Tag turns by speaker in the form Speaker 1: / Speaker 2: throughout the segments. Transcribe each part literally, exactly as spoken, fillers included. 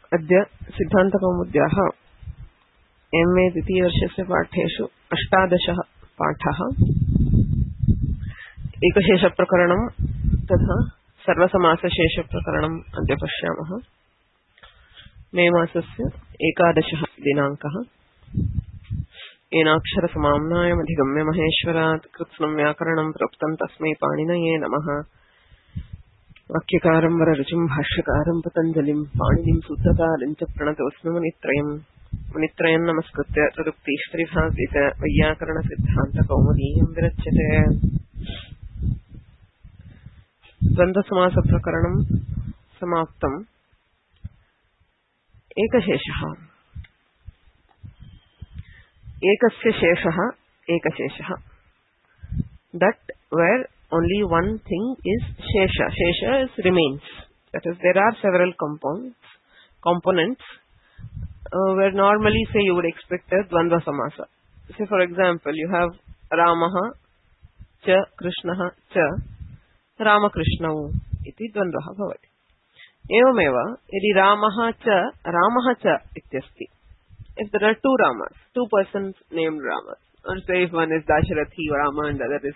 Speaker 1: अद्य सिद्धान्तकौमुद्याः M A द्वितीयवर्षस्य पाठेषु अष्टादशः पाठः एकशेषप्रकरणं तथा सर्वसमासशेषप्रकरणम् अद्य पश्यामः। मे मासस्य एकादशः दिनाङ्कः। येनाक्षरसमाम्नायमधिगम्य महेश्वरात् कृत्स्नं व्याकरणं प्रोक्तं तस्मै पाणिनये नमः। वाक्यकारं वररुचिं भाष्यकारं पतञ्जलिं पाणिनिं सूत्रकारं च प्रणतोऽस्मि मुनित्रयम्। मुनित्रयं नमस्कृत्य तदुक्तीश्वरिभासित वैयाकरणसिद्धान्तकौमुदीयं विरच्यते। द्वन्द्वसमासप्रकरणं समाप्तम्। एकशेषः। एकस्य शेषः एकशेषः। That where only one thing is shesha. Shesha is remains. That is, there are several compounds, components uh, where normally say you would expect a dvandva samasa. Say for example, you have Ramaha cha Krishnaha cha Ramakrishnau iti dvandvaha bhavati. Evameva yadi Ramaha cha Ramaha cha ityasti. If there are two Ramas, two persons named Ramas, or say if one is Dasharathi Rama and the other is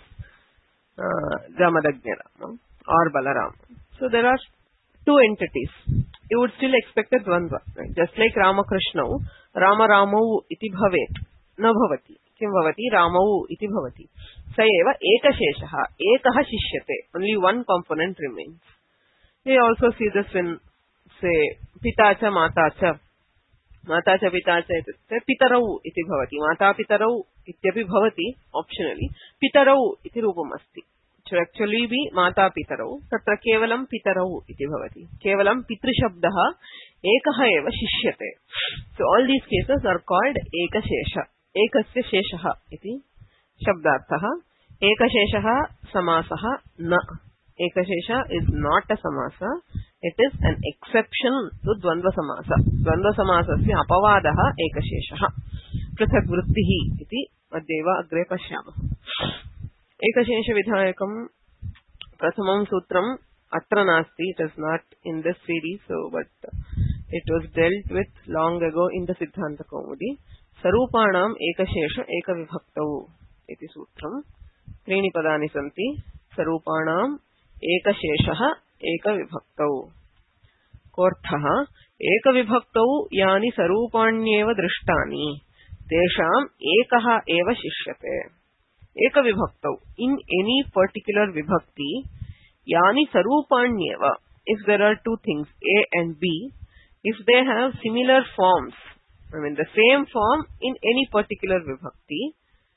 Speaker 1: uh, Jamadagnya Rama or Balarama. So there are two entities. You would still expect a dvandva. Right? Just like Ramakrishna, Rama Ramau iti bhavet, na bhavati. Kim bhavati? Ramau iti bhavati. Sayeva ekasheshaha, ekaha shishyate. Only one component remains. We also see this in, say, Pita cha Mata cha. Mata cha Pita cha iti Pitarau iti bhavati. Mata Pitarau ityapi bhavati, optionally. Pitarau iti rupam asti. It should actually be Mata Pitarau. Tatra kevalam Pitarau iti bhavati. Kevalam Pitrishabdaha ekaha eva shishyate. So all these cases are called ekashesha. Ekasya sheshaha iti shabdarthaha. Ekasheshaha samasaha na. Ekashesha is not a samasa. It is an exception to dvandva samasa. Dvandva samasasya apavadaha ekasheshaha. Prithak vrittihi iti addeva agre pashyamah. Ekashesha vidhayakam prathamam sutram atra nasti. It is not in this series, so but it was dealt with long ago in the Siddhanta Kaumudi. Sarupanam ekashesha ekavibhaktau iti sutram. Trini padani santi. Sarupanam ekasheshaha ekavibhaktau. Korthaha ekavibhaktau yani sarupanyeva drishtani tesham ekaha eva shishyate. Ekavibhaktau, in any particular vibhakti, yani sarupanyeva, if there are two things A and B, if they have similar forms, I mean the same form in any particular vibhakti,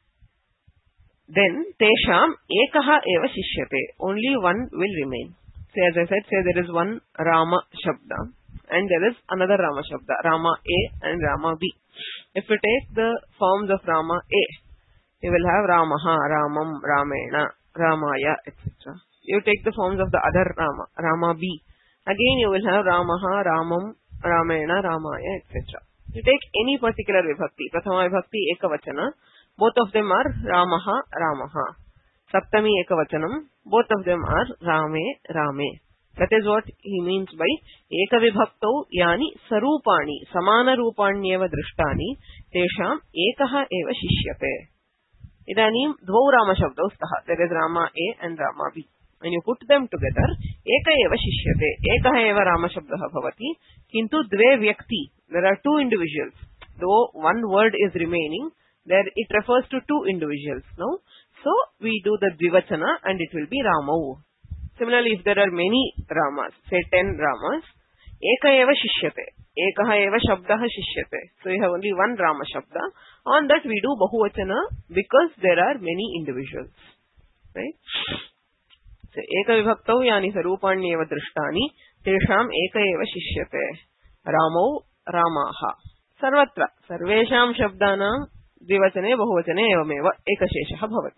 Speaker 1: then tesham ekaha eva shishyate. Only one will remain. Say, as I said, say there is one Rama Shabda and there is another Rama Shabda, Rama A and Rama B. If we take the forms of Rama A, you will have Ramaha, Ramam, Ramena, Ramaya, et cetera. You take the forms of the other Rama, Rama B. Again you will have Ramaha, Ramam, Ramena, Ramaya, et cetera. You take any particular vibhakti, Prathama vibhakti Ekavachana, both of them are Ramaha, Ramaha. Saptami Ekavachanam, both of them are Rame, Rame. That is what he means by Ekavibhaktau yani sarupani, samana rupanyeva drishtani, tesham ekaha eva shishyate. Idanim dvau Rama shabdau staha. There is Rama A and Rama B. When you put them together, eka eva shishyate. Ekaha eva Rama shabdaha bhavati. Kintu dve vyakti. There are two individuals. Though one word is remaining, there it refers to two individuals now. So we do the dvivachana and it will be Ramau. Similarly, if there are many Ramas, say ten Ramas, eka eva shishyate. Ekaha eva shabdaha shishyate. So you have only one Rama shabda. On that we do bahuvachana because there are many individuals. Right? So eka vibhaktau yani sarupanyeva drishtani tesham eka eva shishyate. Ramau Ramaha. Sarvatra. Sarvesham shabdanam dvivachane bahuvachane evameva ekasheshaha bhavati.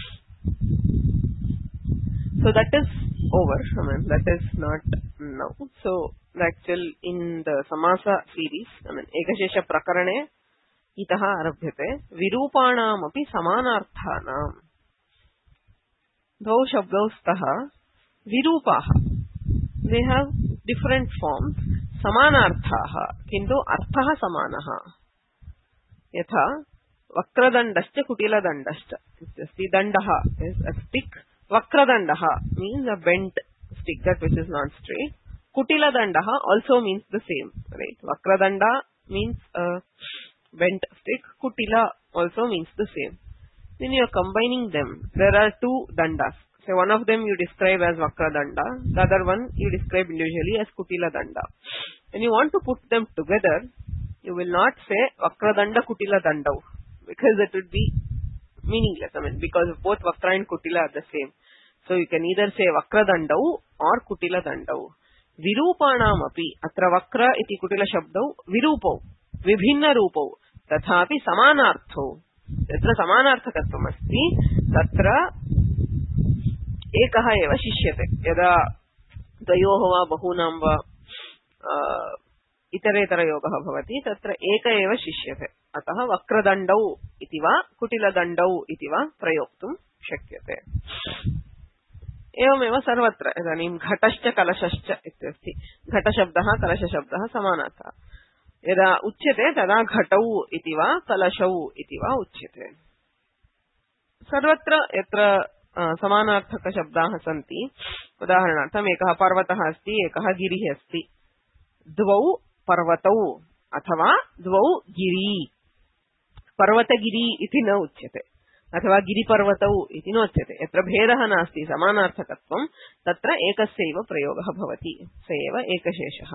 Speaker 1: So that is over. I mean, that is not now. So the actual in the Samasa series, I mean, Ekashesha Prakarane itaha arabhyate virupanam api samanarthanam. Dvau shabdau staha virupaha. They have different forms. समानार्थाः किन्तु अर्थः समानः यथा वक्रदण्डश्च कुटिलदण्डश्च इत्यस्ति दण्डः is a stick वक्रदण्डः means a bent stick that which is not straight kutiladandah also means the same right vakradanda means a bent stick kutila also means the same when you are combining them there are two dandas so one of them you describe as vakradanda the other one you describe individually as kutiladanda when you want to put them together you will not say vakradanda kutiladandau because it would be meaningless I mean because both vakra and kutila are the same so you can either say vakradandau or kutiladandau विरूपाणामपि अत्र वक्र इति कुटिल शब्दौ विरूपौ विभिन्न रूपौ तथापि समानार्थौ यत्र समानार्थकत्वम् अस्ति तत्र एकः एव शिष्यते यदा द्वयोः वा बहूनां वा इतरेतरयोगः भवति तत्र एक एव शिष्यते अतः वक्रदण्डौ इति वा कुटिलदण्डौ इति वा प्रयोक्तुं शक्यते एवमेव सर्वत्र इदानीं घटश्च कलशश्च इत्यस्ति घटशब्दः कलशशब्दः समानार्थः यदा उच्यते तदा घटौ इति वा कलशौ इति वा उच्यते सर्वत्र यत्र समानार्थकशब्दाः सन्ति उदाहरणार्थम् एकः पर्वतः अस्ति एकः गिरिः अस्ति द्वौ पर्वतौ अथवा द्वौ गिरी पर्वतगिरी इति न उच्यते अथवा गिरिपर्वतौ इति नोच्यते यत्र भेदः नास्ति समानार्थकत्वं तत्र एकस्यैव प्रयोगः भवति स एव एकशेषः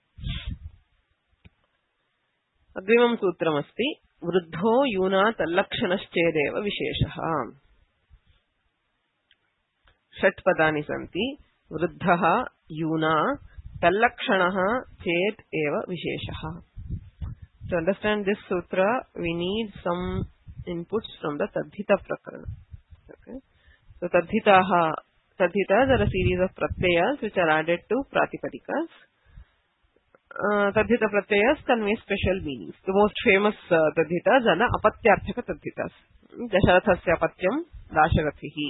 Speaker 1: अग्रिमं सूत्रमस्ति वृद्धो यूना तल्लक्षणश्चेदेव विशेषः षट् पदानि सन्ति वृद्धः यूना तल्लक्षणः चेत् एव विशेषः To understand this sutra we need some inputs from the Tadhita Prakarana. Okay. So Tadhitaha, Tadhitas are a series of pratyayas which are added to Pratipadikas. Uh, Tadhita pratyayas convey special meanings. The most famous uh, Tadhitas are the Apatyarthaka Tadhitas. Dasharathasya Apatyam Dasharathihi.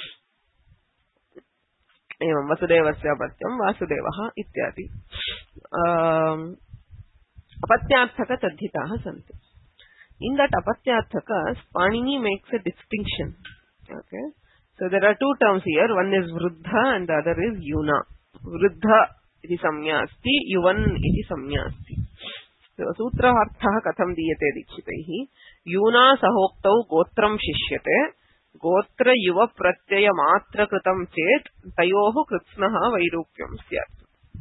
Speaker 1: Evam Vasudevasya Apatyam Vasudevaha Ityadi. Um, Apatyarthaka Tadhitaha Santi. In that Apatyarthaka, Panini makes a distinction. Okay. So there are two terms here. One is Vruddha and the other is Yuna. Vruddha iti samya asti, Yuvan iti samya asti. So Sutra Arthaha katham diyate dikshitaihi. Yuna sahoktau gotram shishyate. Gotra yuva pratyaya matra kritam chet. Tayoho kritsnaha vairupyam syat.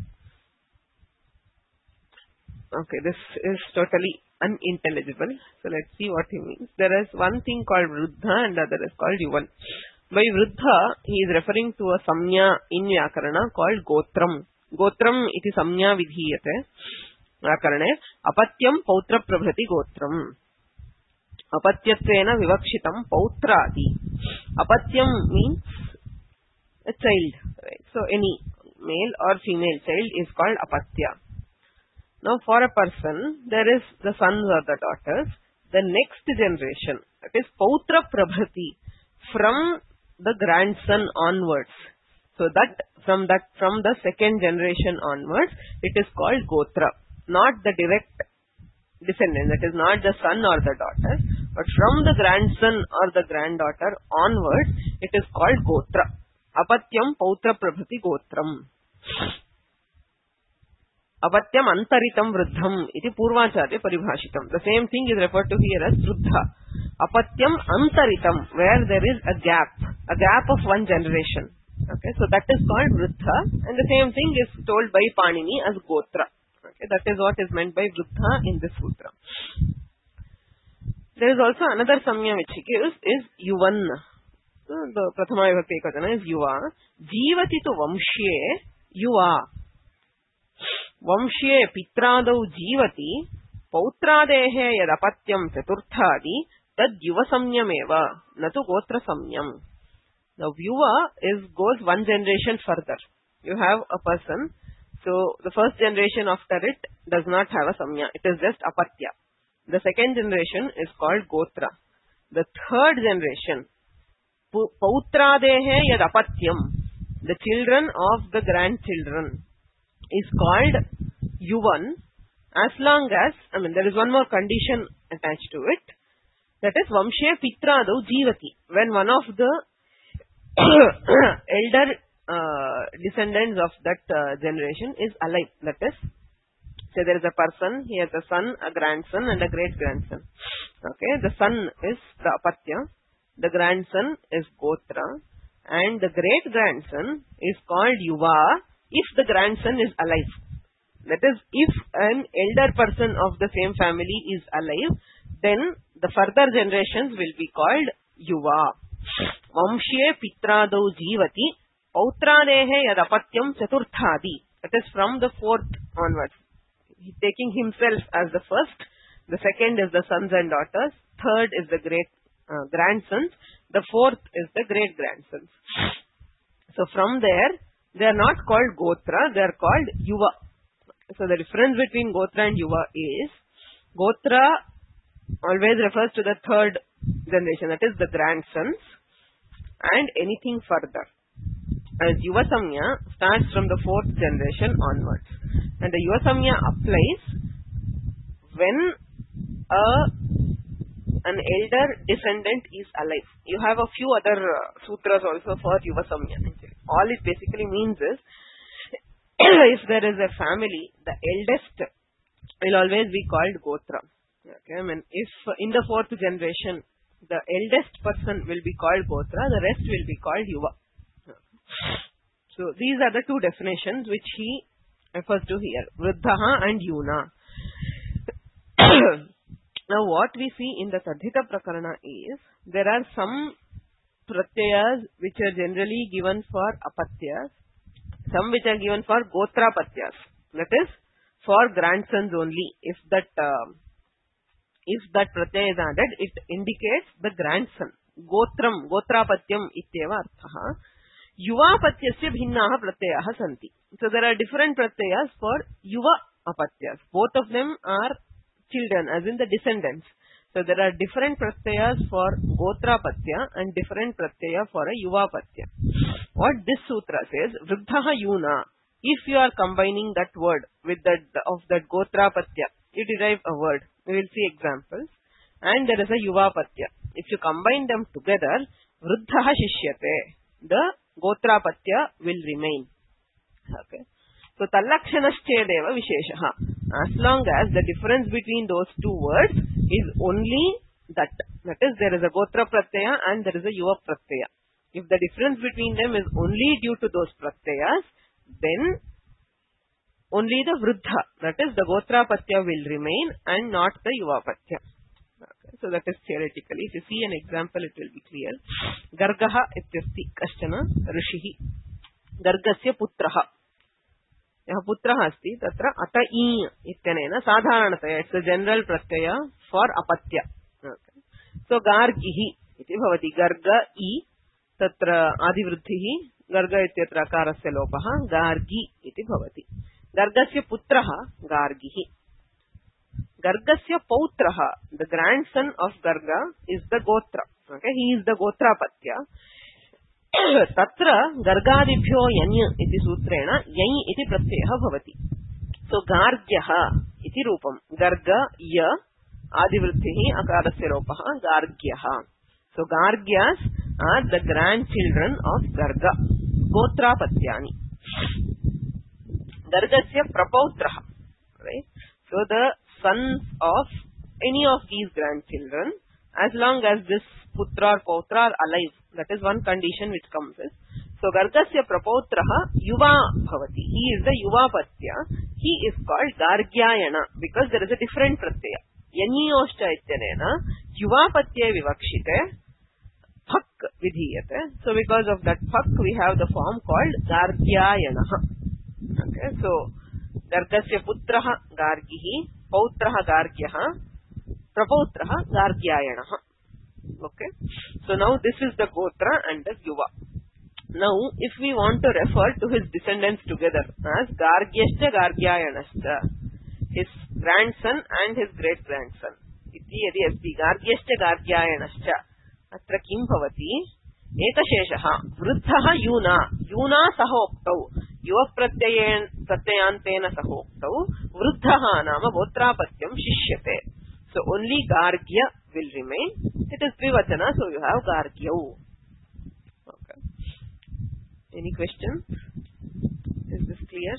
Speaker 1: Okay, this is totally unintelligible. So let's see what he means. There is one thing called Vruddha and the other is called Yuvan. By Vruddha, he is referring to a samnya in Vyakarana called Gotram. Gotram iti samnya vidhiyate. Vyakarane. Apatyam pautra prabhrati Gotram. Apatyatvena vivakshitam pautradi. Apatyam means a child. Right? So any male or female child is called Apatya. Now for a person, there is the sons or the daughters, the next generation, that is Pautra Prabhati, from the grandson onwards. So that, from that, from the second generation onwards, it is called Gotra, not the direct descendant, that is not the son or the daughter, but from the grandson or the granddaughter onwards, it is called Gotra. Apatyam Pautra Prabhati Gotram. Apatyam antaritam vruddham iti purvacharya paribhashitam. The same thing is referred to here as vruddha. Apatyam antaritam, where there is a gap, a gap of one generation. Okay, so that is called vruddha, and the same thing is told by Panini as gotra. Okay, that is what is meant by vruddha in this sutra. There is also another samya which he gives is yuvan. So the prathama vibhakti ekvachana is yuva. Jivati tu vamshye yuva. Vamshye pitradau jivati pautradehe yadapatyam chaturthadi tad yuva samyameva natu gotra samyam. Now yuva is goes one generation further. You have a person, so the first generation after it does not have a samya. It is just apatya. The second generation is called gotra. The third generation, pautradehe yadapatyam, the children of the grandchildren, is called yuvan, as long as, I mean, there is one more condition attached to it, that is vamshe pitradau jivati. When one of the elder uh, descendants of that uh, generation is alive, that is, say there is a person, he has a son, a grandson and a great grandson. Okay, the son is the apatya, the grandson is gotra, and the great grandson is called yuva if the grandson is alive. That is, if an elder person of the same family is alive, then the further generations will be called yuva. Vamshye pitradau jivati pautradehe yadapatyam chaturthadi. That is from the fourth onwards. He taking himself as the first, the second is the sons and daughters, third is the great uh, grandsons, the fourth is the great grandsons. So from there, they are not called gotra, they are called yuva. So the difference between gotra and yuva is, gotra always refers to the third generation, that is the grandsons, and anything further. As yuva samya starts from the fourth generation onwards. And the yuva samya applies when a, an elder descendant is alive. You have a few other uh, sutras also for yuva samya. All it basically means is, if there is a family, the eldest will always be called gotra. Okay, I mean, if in the fourth generation, the eldest person will be called gotra, the rest will be called yuva. So these are the two definitions which he refers to here, vruddhaha and yuna. Now what we see in the Tadhita Prakarana is, there are some pratyayas which are generally given for apatyas, some which are given for gotra patyas, that is for grandsons only. If that uh, if that pratyaya is added, it indicates the grandson. Gotram, gotrapatyam ityeva arthaha. Yuva patyasya bhinnaha pratyayaha santi. So there are different pratyayas for yuva apatyas. Both of them are children, as in the descendants. So there are different pratyayas for gotra patya and different pratyaya for a yuva patya. What this sutra says, vruddhaha yuna, if you are combining that word with that of that gotra patya, you derive a word. We will see examples. And there is a yuva patya. If you combine them together, vruddhaha shishyate, the gotra patya will remain. Okay. So tallakshanashchedeva visheshaha. As long as the difference between those two words is only that. That is, there is a gotra pratyaya and there is a yuva pratyaya. If the difference between them is only due to those pratyayas, then only the vruddha, that is the gotra patya will remain and not the yuva patya. Okay. So that is theoretically. If you see an example, it will be clear. Gargaha ityasti kashchana rishihi. Gargasya putraha. Yaha putraha asti, tatra ata i ityanena sadharanataya. It's a general pratyaya for apatya. Okay. So gargihi iti bhavati. Garga i tatra adivruddhihi. Garga ityatra akarasya lopaha. Gargi iti bhavati. Gargasya putraha gargihi. Gargasya pautraha, the grandson of Garga, is the gotra. Okay, he is the gotra patya. Tatra gargadibhyo yanya iti sutrena yai iti pratyaha bhavati. So gargyaha iti rupam. Garga ya adivruddhihi akarasya lopaha gargyaha. So gargyas are the grandchildren of Garga, gotra patyani. Gargasya prapautraha, right? So the sons of any of these grandchildren, as long as this putra or pautra are alive, that is one condition which comes in. So Gargasya prapautraha yuva bhavati. He is the yuva patya. He is called Gargyayana because there is a different pratyaya. Yaniyoscha ityanena yuva patya vivakshite phak vidhiyate. So because of that phak, we have the form called Gargyayana. Okay, so Gargasya putraha gargihi, pautraha gargyaha, prapautraha gargyayanaha. Okay, so now this is the gotra and the yuva. Now if we want to refer to his descendants together as gargyascha gargyayanascha, his grandson and his great grandson, iti yadi asti gargyascha gargyayanascha, atra kim bhavati ekasheshaha vruddhaha yuna, yuna saha oktau. युव प्रत्ययेन प्रत्ययांतेन सहोक्तौ वृद्धः नाम गोत्रापत्यं शिष्यते. So only Gargya will remain. It is Dvivachana, so you have Gargyau. Okay. Any questions? Is this clear?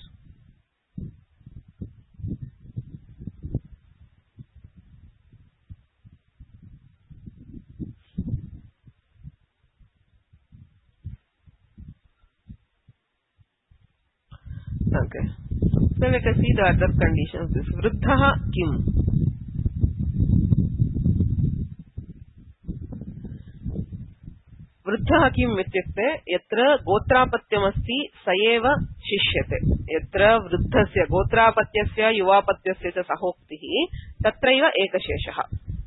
Speaker 1: Okay. So let us see the other conditions. This Vruddhaha kim? Vruddhaha kim ityukte yatra gotrapattyamasti saeva shishyate. Yatra vruddhasya gotrapatyasya yuvapatyasya cha sahoktihi tatraiva ekasheshaha.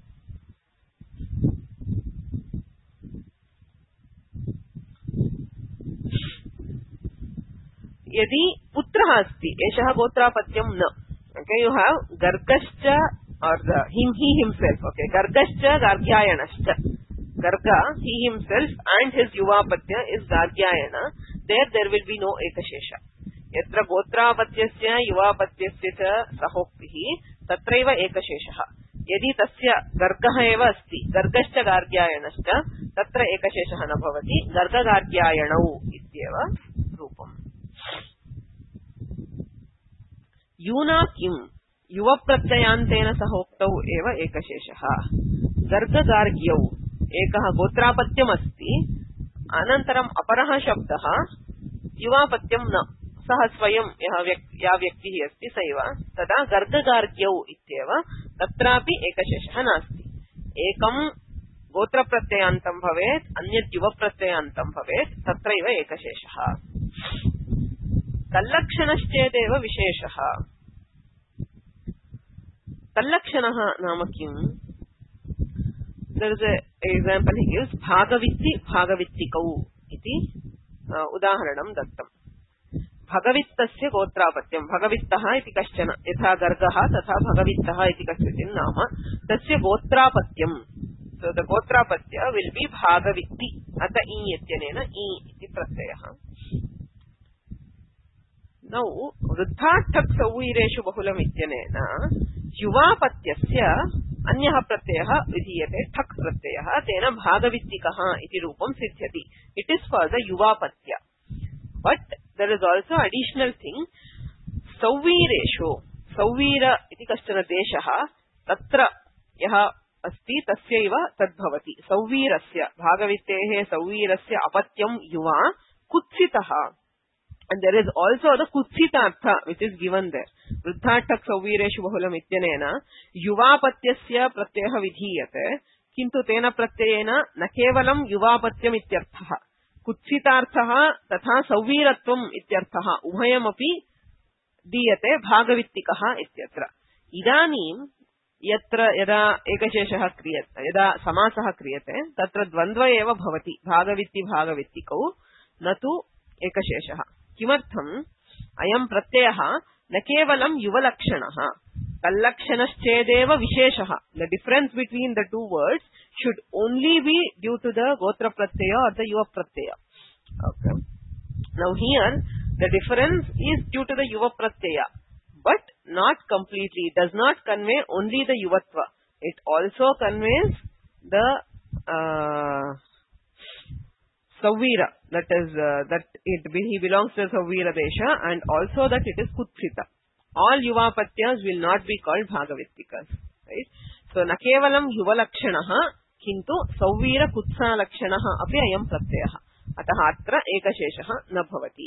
Speaker 1: यदि पुत्रः अस्ति एषः गोत्रापत्यं न. Okay, you have Gargascha or the him he himself. Okay, Gargascha Gargyayanascha. Garga he himself and his Yuvapatya is Gargyayana. There there will be no ekashesha. Yatra gotrapatyasya Yuvapatyasya cha sahoktihi tatraiva ekasheshaha. यदि तस्य गर्गः एव अस्ति गर्गश्च गार्ग्यायनश्च तत्र एकशेषः न भवति. गर्गगार्ग्यायणौ इत्येव रूपम्. यूना किम युव प्रत्ययांतेन सहोक्तौ एव एकशेषः. गर्गगार्ग्यौ एकः गोत्रापत्यमस्ति अनन्तरम् अपरः शब्दः युवापत्यं न. सः स्वयं यः या व्यक्तिः अस्ति स एव. तदा गर्गगार्ग्यौ इत्येव तत्रापि एकशेषः नास्ति. एकं गोत्रप्रत्ययान्तं भवेत् अन्यत् युवप्रत्ययान्तं भवेत् तत्रैव एकशेषः. तल्लक्षणश्चेदेव विशेषः. तल्लक्षणः नाम किम्? There is an example he gives. Bhagavitti Bhagavittikau iti udaharanam dattam. Bhagavittasya gotrapatyam. Bhagavittah iti kaschana. Yatha gargah tatha bhagavittah iti kaschana nama. Tasya gotrapatyam. So the gotrapatya will be Bhagavitti. Ata I ityanena I iti pratyayah. Now, Vruddhathak sauvireshu bahulam ityanena Yuvapatyasya अन्यः प्रत्ययः विधीयते ठक् प्रत्ययः तेन भागवित्तिकः इति रूपं सिद्ध्यति. It is for the युवापत्य. But there is also additional thing. सौवीरेषु Sauvira इति कश्चन देशः तत्र यः अस्ति तस्यैव तद्भवति. सौवीरस्य भागवित्तेः सौवीरस्य अपत्यं युवा कुत्सितः. And there is also the kutsitartha which is given there. Vruddhathak sauvireshu bahulam ityanena yuvapatyasya pratyayah vidhiyate kintu tena pratyayena na kevalam yuvapatyam ityarthah. Kutsitarthah tatha sauviratvam ityarthah ubhayam api diyate bhagavittikah ityatra. Idanim yatra yada ekasheshah kriyate yada samasah kriyate tatra dvandva eva bhavati bhagavitti bhagavittikau natu ekasheshah. किमर्थम अयं प्रत्ययः न केवलं युवलक्षणः तल्लक्षणश्चेदेव विशेषः. The difference between the two words should only be due to the gotra pratyaya or the yuva pratyaya. Okay. Now here the difference is due to the yuva pratyaya, but not completely. It does not convey only the yuvatva. It also conveys the uh, Sauvira, that is, uh, that it he belongs to Sauvira Desha, and also that it is Kutsita. All Yuvapatyas will not be called Bhagavittikas. Right? So, na kevalam Yuvalakshanaha, kintu Sauvira Kutsa Lakshanaha api ayam pratyaha. Ataha atra ekasheshaha na bhavati.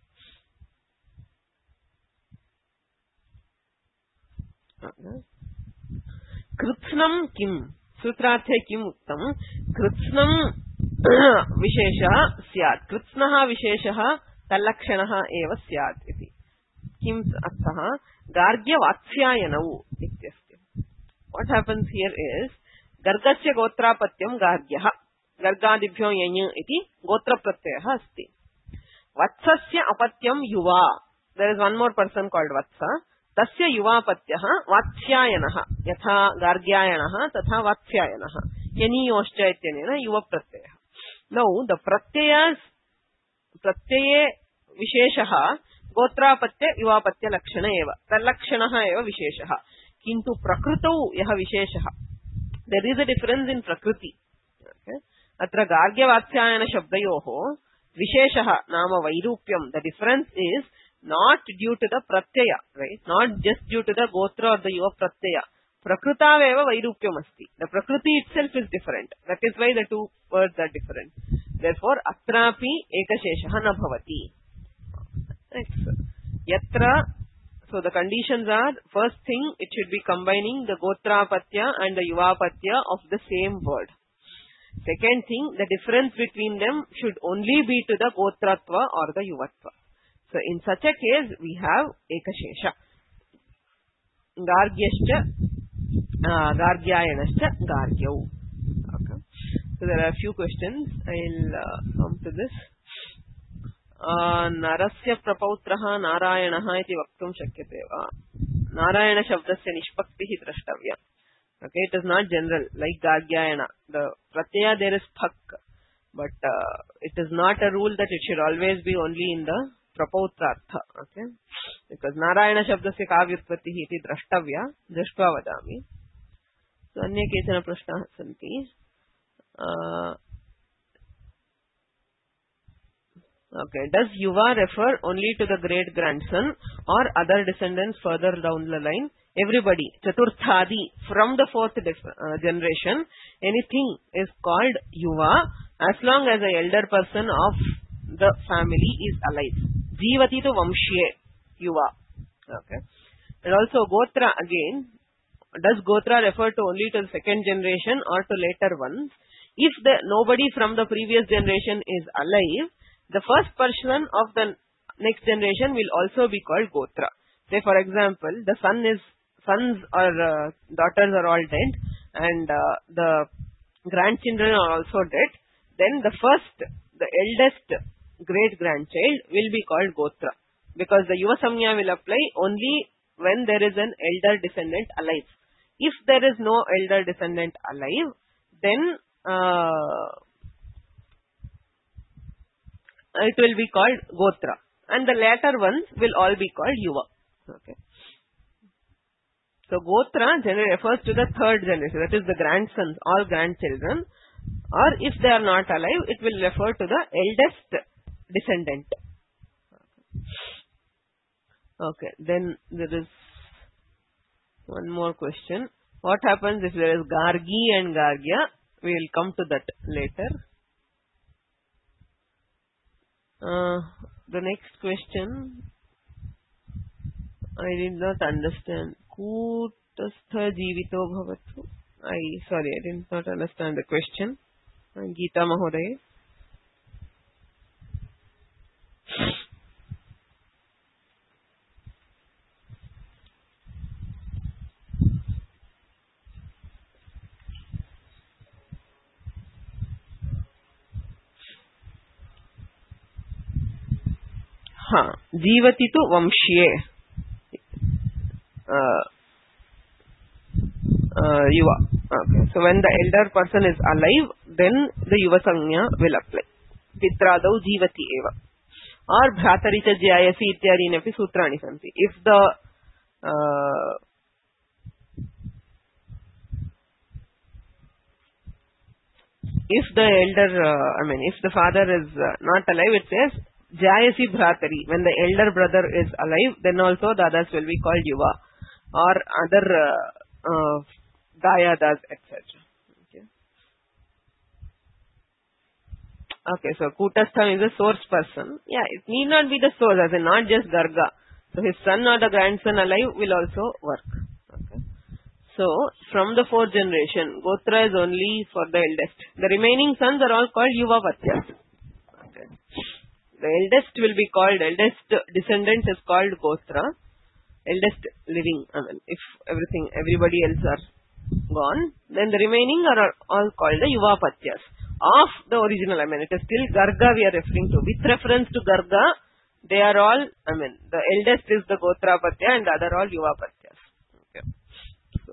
Speaker 1: Kritsnam kim? Sutrarthe kim uttam? Kritsnam विशेषः स्यात्. कृत्स्नः विशेषः तल्लक्षणः एव स्यात् इति. किम् अर्थः? गार्ग्यवात्स्यायनौ इत्यस्ति. What happens here is गर्गस्य गोत्रापत्यं गार्ग्यः. गर्गादिभ्यो यञ् इति गोत्रप्रत्ययः अस्ति. वत्सस्य अपत्यं युवा. There is one more person called Vatsa. तस्य युवापत्यः वात्स्यायनः. यथा गार्ग्यायनः तथा वात्स्यायनः. यनीयोश्च इत्यनेन युवप्रत्ययः. Now, the pratyayas, pratyaye visheshaha गोत्रापत्य युवापत्य लक्षण एव तल्लक्षणः एव विशेषः किन्तु प्रकृतौ यः विशेषः there is a difference in प्रकृति अत्र गार्ग्यवात्स्यायन शब्दयोः विशेषः नाम वैरूप्यं the difference is not due to the pratyaya, right? Not just due to the gotra or the yuva pratyaya. Prakrutaveva vairupyam asti. The prakriti itself is different. That is why the two words are different. Therefore, atrapi ekasheshah na bhavati. Next. Yatra, so the conditions are, first thing, it should be combining the gotrapatya and the yuvapatya of the same word. Second thing, the difference between them should only be to the gotratva or the yuvatva. So in such a case, we have ekashesha. Gargyascha, uh, gargyayanascha, gargyau. Okay. So there are a few questions. I'll uh, come to this. Uh, narasya prapautraha narayanaha iti vaktum shakyate va. Narayana shabdasya nishpaktihi drashtavya. Okay, it is not general like gargyayana. The pratyaya there is phak, but uh, it is not a rule that it should always be only in the प्रपौत्रार्थ okay because Narayan शब्दस्य का व्युत्पत्तिः इति द्रष्टव्या दृष्ट्वा वदामि सो अन्ये केचन प्रश्नाः सन्ति ओके डज युवा refer only to the great grandson और other descendants further down the line everybody चतुर्थादि from the fourth generation anything is called युवा as long as the elder person of the family is alive. Jivati to vamshye yuva. Okay. And also gotra again. Does gotra refer to only to the second generation or to later ones? If the nobody from the previous generation is alive, the first person of the next generation will also be called gotra. Say for example, the son is sons or uh, daughters are all dead, and uh, the grandchildren are also dead. Then the first, the eldest great grandchild will be called gotra, because the yuva samya will apply only when there is an elder descendant alive. If there is no elder descendant alive, then uh, it will be called gotra, and the later ones will all be called yuva. Okay. So gotra generally refers to the third generation, that is the grandsons, all grandchildren, or if they are not alive, it will refer to the eldest descendant. Okay, then there is one more question. What happens if there is Gargi and Gargya? We will come to that later. Uh, the next question, I did not understand. Kutastha jivito bhavatu. I, sorry, I did not understand the question. Geeta Mahoday. हाँ, जीवति तो वंशीय युवा. Okay, so when the elder person is alive, then the yuva sanya will apply. Pitradau jivati eva. Or bhratari cha jayasi ityadini api sutrani santi. If the uh, if the elder, uh, I mean, if the father is uh, not alive, it says jayasi bhratari. When the elder brother is alive, then also the others will be called yuva, or other uh, uh, dayadas, et cetera. Okay. Okay, so Kutastham is a source person. Yeah, it need not be the source, as in not just Garga. So his son or the grandson alive will also work. Okay. So, from the fourth generation, Gotra is only for the eldest. The remaining sons are all called Yuva Vatyas. Okay. The eldest will be called, eldest descendant is called Gotra. Eldest living, I mean, if everything, everybody else are gone, then the remaining are all called the Yuva Patyas of the original. I mean, it is still Garga we are referring to. With reference to Garga, they are all, I mean, the eldest is the Gotra Patya and the other all Yuva Patyas. Okay. So,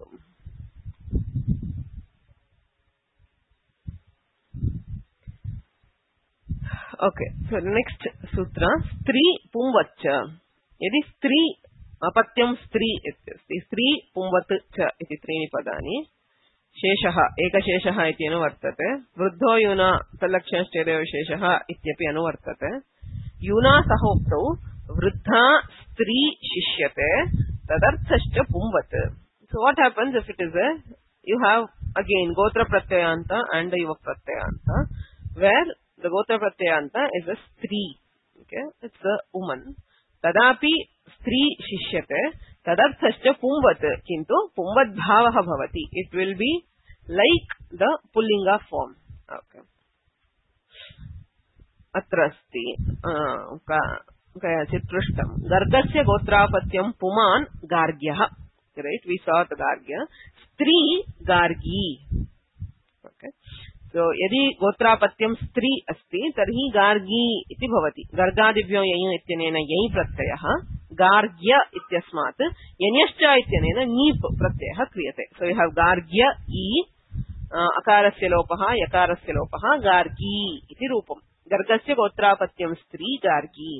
Speaker 1: okay. So, next sutra, Stri Pumvacha. यदि स्त्री अपत्यं स्त्री इत्यस्ति स्त्री पुंवत् च इति त्रीणि पदानि शेषः एकशेषः इति अनुवर्तते वृद्धो यूना तल्लक्षणश्चेदविशेषः इत्यपि अनुवर्तते यूना सहोक्तौ वृद्धा स्त्री शिष्यते तदर्थश्च पुंवत्. So what happens if it is a you have again gotra pratyayanta and the yuva pratyayanta where the gotra pratyayanta is a stri, okay, it's a woman. Tadapi stri shishyate tadarthascha pumvat kintu pumvat bhavah bhavati, it will be like the pullinga form. Okay, atra asti kayachit prishtam gargasya gotrapatyam puman gargyah, right, we saw the gargya stri gargi. Okay, so यदि गोत्रापत्यं स्त्री अस्ति तर्हि गार्गी इति भवति. गर्गादिभ्यो यञ् इत्यनेन यञ् प्रत्ययः गार्ग्य इत्यस्मात् यञश्च इत्यनेन नीप् प्रत्ययः क्रियते. सो यू हैव गार्ग्य ई अकारस्य लोपः यकारस्य लोपः गार्गी इति रूपम्. गर्गस्य गोत्रापत्यं स्त्री गार्गी.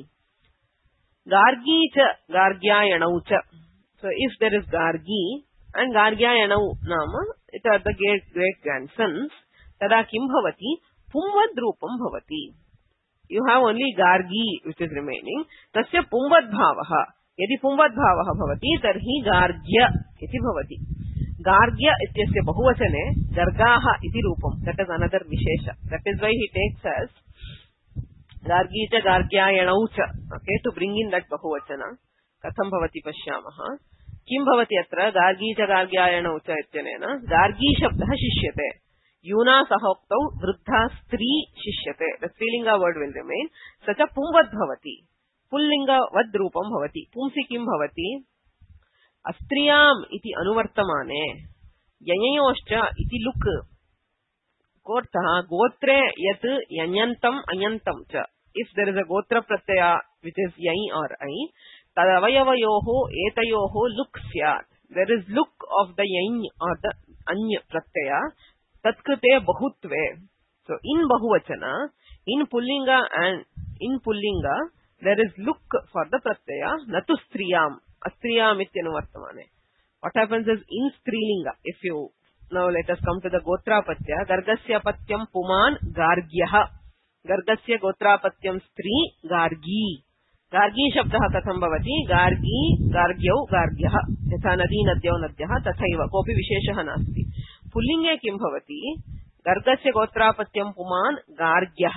Speaker 1: गार्गी च गार्ग्यायणौ च. So if there is gargi and gargyayanau nama, it are the great great grandsons, tada kim bhavati pumvad rupam bhavati. You have only gargi which is remaining, tasya pumvad bhavaha. Yadi pumvad bhavaha bhavati tarhi gargya iti bhavati. Gargya ityasya bahuvachane gargaha iti rupam. That is another vishesha. That is why he takes as gargi cha gargyayanau cha, okay, to bring in that bahuvachana. Katham bhavati pashyamaha. किं भवति अत्र गार्गी च गार्ग्यायणौ च इत्यनेन गार्गी शब्दः शिष्यते. यूना सहोक्तौ वृद्धा स्त्री शिष्यते. द स्त्रीलिंग वर्ड विल रिमेन. स च पुंवद् भवति. पुल्लिंग वद् रूपं भवति. पुंसि किं भवति अस्त्रियाम् इति अनुवर्तमाने यञयोश्च इति लुक् कोऽर्थः गोत्रे यत् यञन्तम् अञन्तम् च. इफ देयर इज अ गोत्र प्रत्यय व्हिच इज यै और ऐ तदवयवयोः एतयोः लुक् स्यात्. देयर इज लुक् ऑफ द यञ् और द अन्य प्रत्यय तत्कृते बहुत्वे. सो इन बहुवचन इन पुल्लिंग एंड इन पुल्लिंग देयर इज लुक् फॉर द प्रत्यय न तु स्त्रियाम् अस्त्रियाम् इत्यनुवर्तमाने. व्हाट हैपेंस इज इन स्त्रीलिंग if you now let us come to the गोत्रापत्य गर्गस्य पत्यं पुमान् गार्ग्यः. गर्गस्य गोत्रापत्यं स्त्री गार्गी. गार्गी शब्दः कथं भवति गार्गी गार्ग्यौ गार्ग्यः यथा नदी नद्यौ नद्यः तथैव कोऽपि विशेषः नास्ति. पुल्लिङ्गे किं भवति गर्गस्य गोत्रापत्यं पुमान् गार्ग्यः.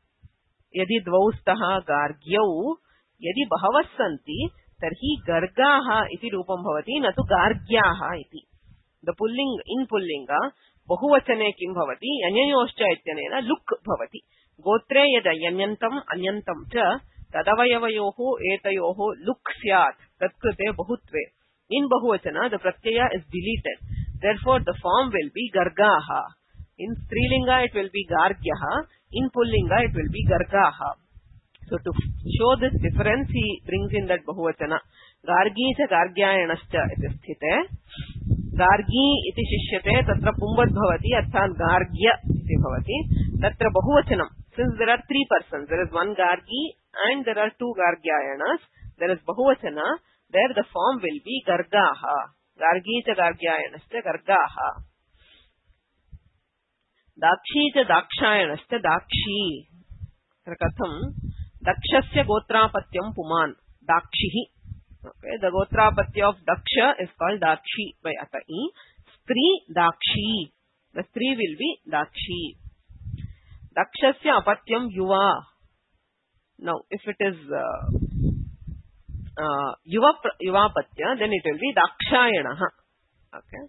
Speaker 1: यदि द्वौ स्तः गार्ग्यौ यदि बहवः सन्ति तर्हि गर्गाः इति रूपं भवति न तु गार्ग्याः इति. द पुल्लिङ्ग इन पुल्लिङ्ग बहुवचने किं भवति यञयोश्च इत्यनेन लुक् भवति. गोत्रे यद् यञन्तम् अञन्तम् च तदवयवयोः एतयोः लुक् स्यात् तत्कृते बहुत्वे. इन बहुवचन द प्रत्यय is deleted. Therefore the form will be गर्गाः. इन स्त्रीलिंग इट विल बी गार्ग्यः. इन पुल्लिंग इट विल बी गर्गाः. So to show this difference he brings in that बहुवचन गार्गी च गार्ग्यायणश्च इति स्थिते गार्गी इति शिष्यते तत्र पुंवद् भवति अर्थात् गार्ग्य इति भवति. तत्र बहुवचनं since there are three persons, there is one gargi and there are two gargyayanas, there is bahuvachana, there the form will be gargaha. Gargi cha gargyayanascha gargaha. Dakshi cha dakshayanascha dakshi. Katham dakshasya gotrapatyam puman dakshihi. Okay, the gotrapatya of daksha is called dakshi by atai. Stri dakshi. The stri will be dakshi. Dakshasya apatyam yuva. Now, if it is uh, uh, yuva yuvapatya, then it will be dakshayanaha. Okay.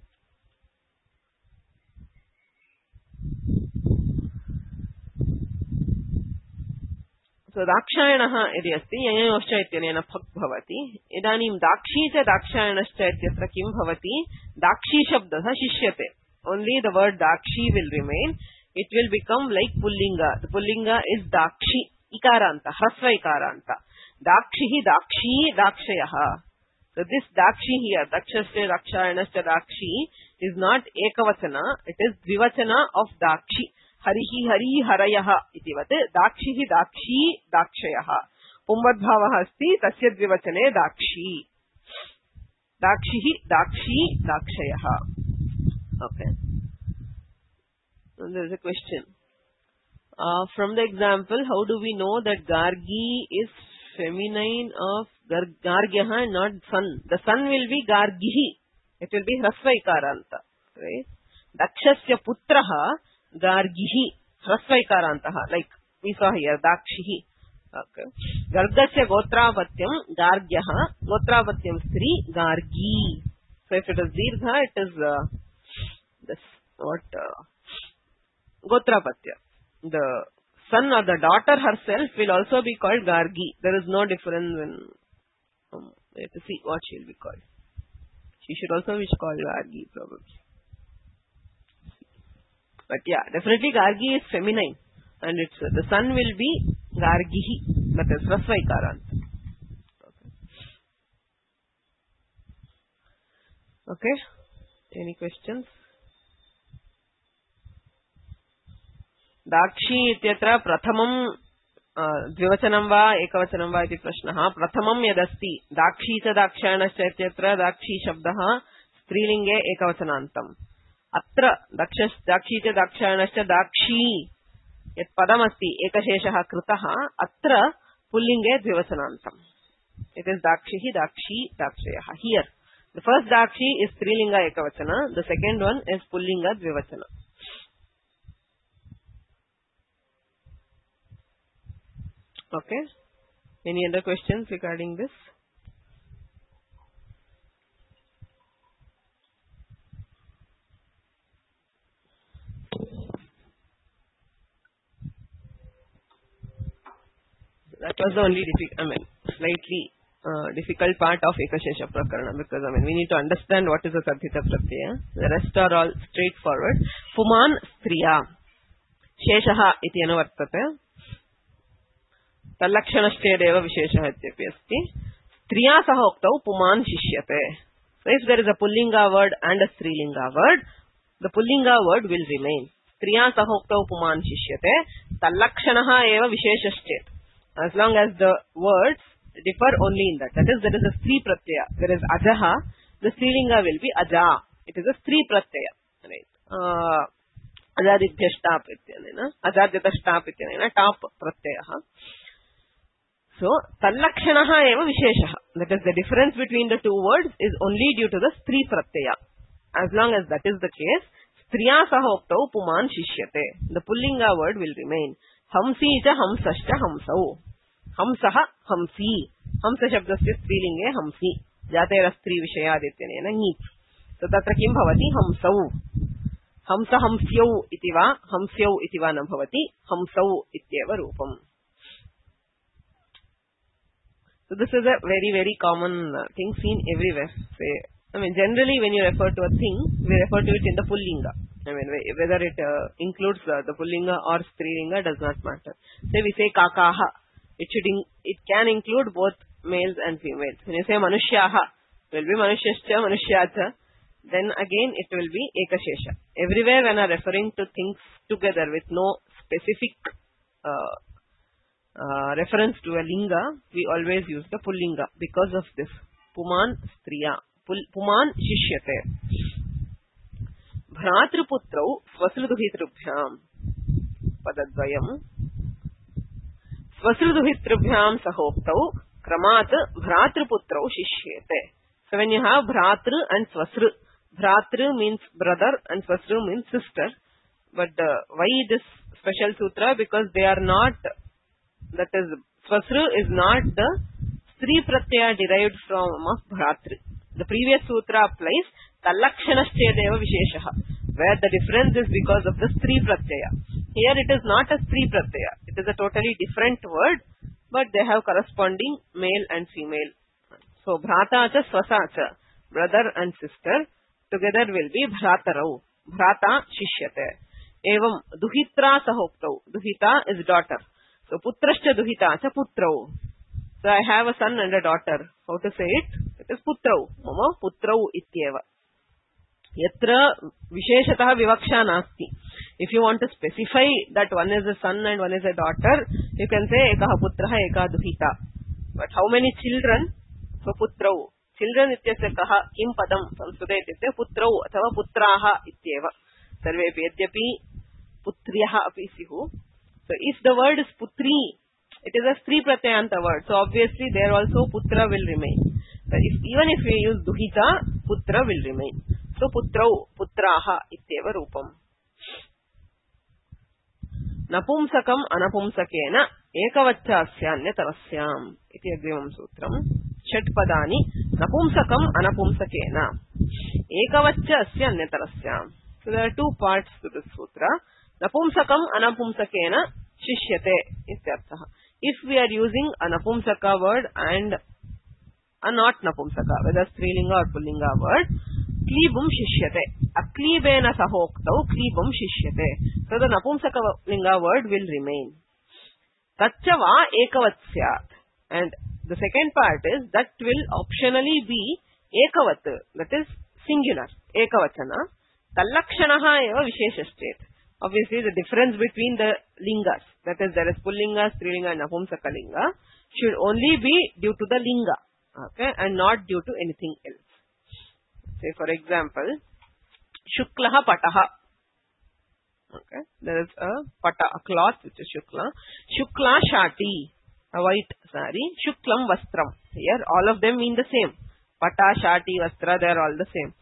Speaker 1: So dakshayanaha इति अस्ति यञयोश्च इत्यनेन फक् भवति. इदानीं दाक्षी च दाक्षायणश्च इत्यत्र किं भवति दाक्षी शब्दः शिष्यते. Only the word dakshi will remain. It will become like pullinga. The pullinga is dakshi ikaranta, hrasva ikaranta. Dakshihi dakshi dakshayaha. So this dakshi here, dakshasya dakshayanascha dakshi, is not ekavachana, it is dvivachana of dakshi. Harihi hari harayaha itivat dakshihi dakshi dakshayaha. पुंवद्भावः अस्ति तस्य द्विवचने Dakshi दाक्षिः Dakshi दाक्षयः. Okay. There is a question. Uh, from the example, how do we know that Gargi is feminine of Gar Gargyah and not son? The son will be Gargihi. It will be Hrasvaikaranta. Right? Dakshasya putraha Gargihi. Hrasvaikarantah. Like we saw here, Dakshihi. Okay. Gargasya gotrapatyam Gargyah. Gotrapatyam stri Gargi. So if it is Dirgha, it is uh, this, what? Uh, Gotrapatya. The son or the daughter herself will also be called Gargi. There is no difference in, um, we have to see what she will be called. She should also be called Gargi probably. But yeah, definitely Gargi is feminine. And it's, uh, the son will be Gargihi. That is Rasvaikarant. Okay. Okay. Any questions? Dakshi इत्यत्र प्रथमं द्विवचनं वा एकवचनं वा इति प्रश्नः. प्रथमं यदस्ति दाक्षी च दाक्षायणश्च इत्यत्र दाक्षी शब्दः स्त्रीलिङ्गे एकवचनान्तम्. अत्र दक्ष दाक्षी च दाक्षायणश्च दाक्षी यत् पदमस्ति एकशेषः कृतः अत्र पुल्लिङ्गे द्विवचनान्तम्. It is दाक्षिः Dakshi दाक्षयः. Here the first Dakshi is स्त्रीलिङ्ग एकवचन, the second one is पुल्लिङ्ग द्विवचन. Okay. Any other questions regarding this? That was the only difficult, I mean, slightly uh, difficult part of Ekashesha Prakarana, because I mean we need to understand what is a Sadhita Pratyaya. The rest are all straightforward. Puman Striya Sheshaha iti anuvartate. तल्लक्षणश्चेदेव विशेषः इत्यपि अस्ति. स्त्रिया सह उक्तौ पुमान् शिष्यते. So if there is a pullinga word and a strilinga word, the pullinga word will remain. स्त्रिया सह उक्तौ पुमान् शिष्यते. तल्लक्षणः एव विशेषश्चेत्. As long as the words differ only in that. That is, there is a stri pratyaya. There is ajaha. The strilinga will be aja. It is a stri pratyaya. Right. Uh, ajadibhyashtap ityanena. Ajadyatastap ityanena. Tap pratyayah. So, tallakshanaha eva visheshaha. That is, the difference between the two words is only due to the stri pratyaya. As long as that is the case, striya saha uktau puman shishyate. The pullinga word will remain. Hamsi cha hamsascha hamsau. Hamsaha hamsi. Hamsa shabdasya strilinge hamsi. Jatera stri vishayadityanena nit. So, tatra kim bhavati hamsau. Hamsa hamsyau iti va, hamsyau iti va na bhavati, hamsau ityeva rupam. So this is a very, very common uh, thing seen everywhere. Say, I mean, generally when you refer to a thing, we refer to it in the pullinga. I mean, whether it uh, includes uh, the pullinga or strilinga does not matter. Say we say kakaha, it should in, it can include both males and females. When you say manushyaha, it will be manushyaschya, manushyacha. Then again it will be ekashesha. Everywhere when are referring to things together with no specific uh, Uh, reference to a linga, we always use the pullinga because of this. Puman striya. Pul, puman shishyate. Bhratriputrau swasruduhitrubhyam. Padadvayam. Swasruduhitrubhyam sahoktau kramat bhratriputrau shishyate. So when you have bhratru and swasru, bhratru means brother and swasru means sister. But uh, why this special sutra? Because they are not, that is, swasru is not the stri pratyaya derived from of bhratru. The previous sutra applies tallakshanashchedeva visheshaha, where the difference is because of the stri pratyaya. Here it is not a stri pratyaya. It is a totally different word, but they have corresponding male and female. So bhrata cha swasa cha, brother and sister, together will be bhratarau. Bhrata shishyate. Evam duhitra sahoktau. Duhita is daughter. So, putrascha duhita cha putrau. So, I have a son and a daughter. How to say it? It is putrau. Mama putrau ityeva. Yatra visheshataha vivaksha nasti. If you want to specify that one is a son and one is a daughter, you can say ekaha putraha ekaha duhita. But how many children? So putrau. Children ityasya kaha kim padam samskrute ityasya putrau athava putraha ityeva. Sarvepi yadyapi putryaha api syu. So if the word is putri, it is a stri pratyayanta word. So obviously there also putra will remain. But if, even if we use duhita, putra will remain. So putrau, putraha ityeva rupam. Napumsakam anapumsakena ekavachasyaanyatarasyam iti agrimam sutram. Shatpadani napumsakam anapumsakena ekavachasyaanyatarasyam. So there are two parts to this sutra. Napumsakam anapumsakena shishyate ityartha. If we are using a napumsaka word and a not napumsaka, whether strilinga or pullinga word, klibum shishyate. Aklibena sahoktau klibum shishyate. So the napumsaka linga word will remain. Tachava ekavatsya. And the second part is that will optionally be ekavat, that is singular, ekavachana. Tallakshanaha eva visheshastet. Obviously the difference between the lingas, that is there is pullinga, strilinga and napumsaka linga, should only be due to the linga, okay, and not due to anything else. Say for example, shuklaha pataha. Okay, there is a pata, a cloth which is shukla. Shukla shati, a white sari. Shuklam vastram. Here all of them mean the same. Pata, shati, vastra, they are all the same.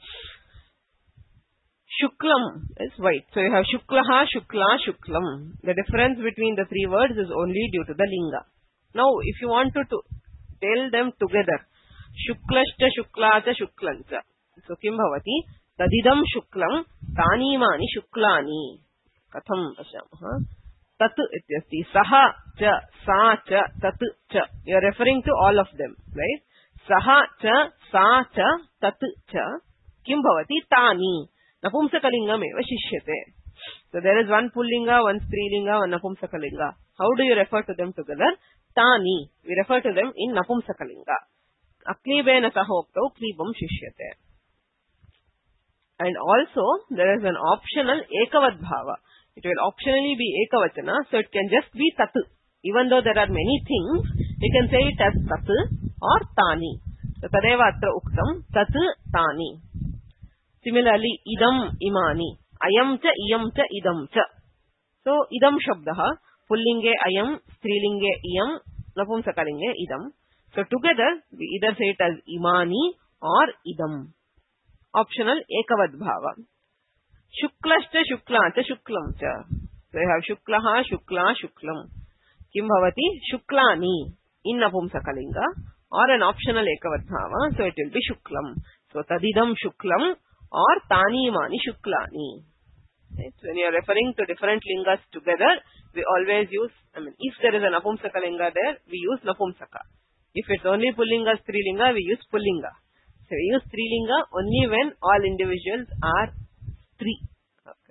Speaker 1: Shuklam is white. So you have shuklaha, shukla, shuklam. The difference between the three words is only due to the linga. Now if you want to, to tell them together, shuklashcha, shuklacha, shuklancha. So kim bhavati? Tadidam shuklam, tanimani shuklani. Katham pashyamah. Tat ityasti. Saha cha, sa cha, tat cha. You are referring to all of them, right? Saha cha, sa cha, tat cha. Kim bhavati? Tani. Napumsakalingam eva shishyate. So there is one pullinga, one strilinga, one napumsakalinga. How do you refer to them together? Tani. We refer to them in napumsakalinga. Aklibena sahoktau klibam shishyate. And also there is an optional ekavat bhava. It will optionally be ekavachana, so it can just be tat. Even though there are many things, we can say it as tat or tani. So tadeva atra uktam tat tani. Similarly, idam imani, ayam cha iyam cha idam cha. So idam shabdaha, pullinge ayam, strilinge iyam, napumsakalinge idam. So together we either say it as imani or idam. Optional ekavad bhava. Shuklascha shuklacha shuklam cha. So you have shuklaha, shukla, shuklam. Kim bhavati? Shuklani in napumsakalinga or an optional ekavad bhava. So it will be shuklam. So tadidam shuklam or tani mani shuklani. Right? So when you are referring to different lingas together, we always use, I mean, if there is an napumsaka linga there, we use napumsaka. If it's only pullinga, strilinga, we use pullinga. So we use strilinga only when all individuals are three. Okay.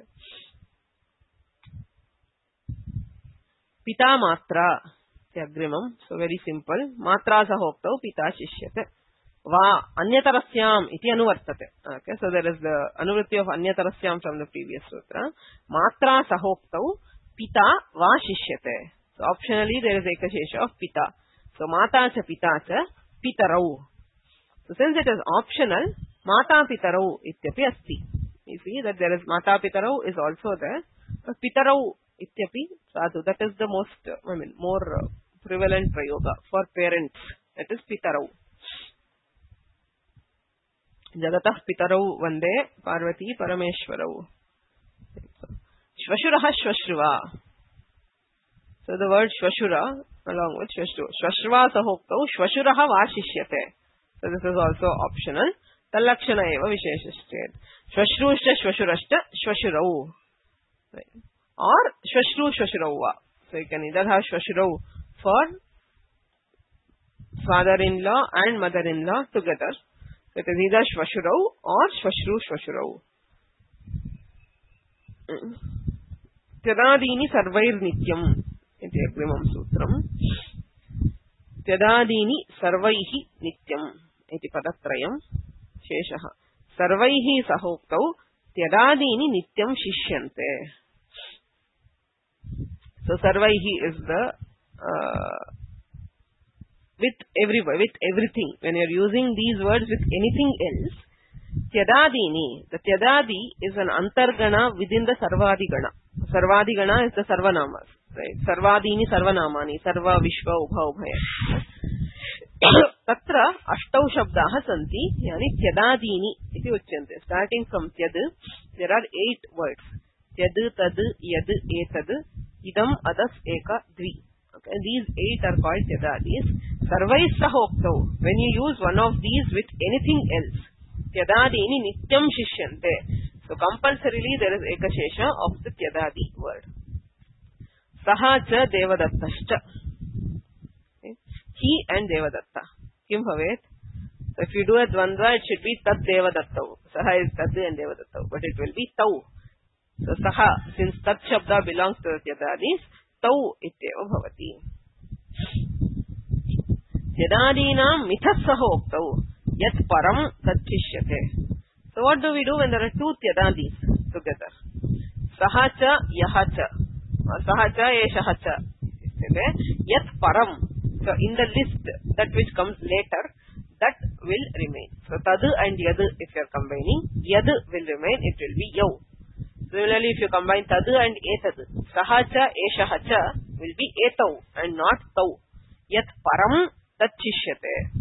Speaker 1: Pita matra, agrimam. So very simple. Matra sahoktau pita shishyate. Va anyatarasyam iti anuvartate. Okay, so there is the anuvritti of anyatarasyam from the previous sutra. Matra sahoktau pita va shishyate. So optionally there is ekashesha of pita. So mata cha pita cha pitarau. So since it is optional, mata pitarau ityapi asti. You see that there is mata pitarau is also there. But pitarau ityapi sadhu. That is the most, I mean, more uh, prevalent prayoga for parents. That is pitarau. Jagatah pitarau vande Parvati Parameshwarau. Shvashuraha shvashruva. So the word shvashura along with shvashru. Shvashruva sahoktau shvashuraha vashishyate. So this is also optional. Tallakshana eva visheshastet. Shvashrushcha shvashurashcha shvashurau. Right. Or shvashru shvashurauva. So you can either have shvashurau for father-in-law and mother-in-law together. So it is either shvashurau or shvashru shvashurau. Tyadadini sarvair nityam. Iti agrimam sutram. Tyadadini sarvaihi nityam. Iti padatrayam. Sheshaha. Sarvaihi sahoktau. Tyadadini nityam shishyante. So sarvaihi is the uh, with every with everything. When you are using these words with anything else, tyadadini, the tyadadi is an antargana within the sarvadigana. Sarvadigana is the sarvanamas, right? Sarvadini sarvanamani, sarva vishwa ubha ubhaya. Tatra ashtau shabdaha santi, yani tyadadini iti uchyante. Starting from tyad, there are eight words. Tyad, tad, yad, etad, idam, adas, eka, dvi. Okay, these eight are called tyadadis. Sarvais sahoktau. When you use one of these with anything else, tyadadini nityam shishyante. So compulsorily there is ekashesha of the tyadadi word. Saha cha devadattashcha. Okay. He and devadatta. Kim bhavet? So if you do a dvandva, it should be tad devadattau. Saha is tad and devadattau. But it will be tau. So saha, since tat shabda belongs to the tyadadis, tau ityeva bhavati. Tyadadinam mithassaho uktau. Yat param tatchishyate. So what do we do when there are two tyadadis together? Sahacha yahacha. Sahacha eshahacha. Yat param. So in the list, that which comes later, that will remain. So tadu and yadu, if you are combining, yadu will remain, it will be yau. Similarly, if you combine tadu and etadu, sahacha eshahacha will be etau and not tau. Yat param tatchishyate.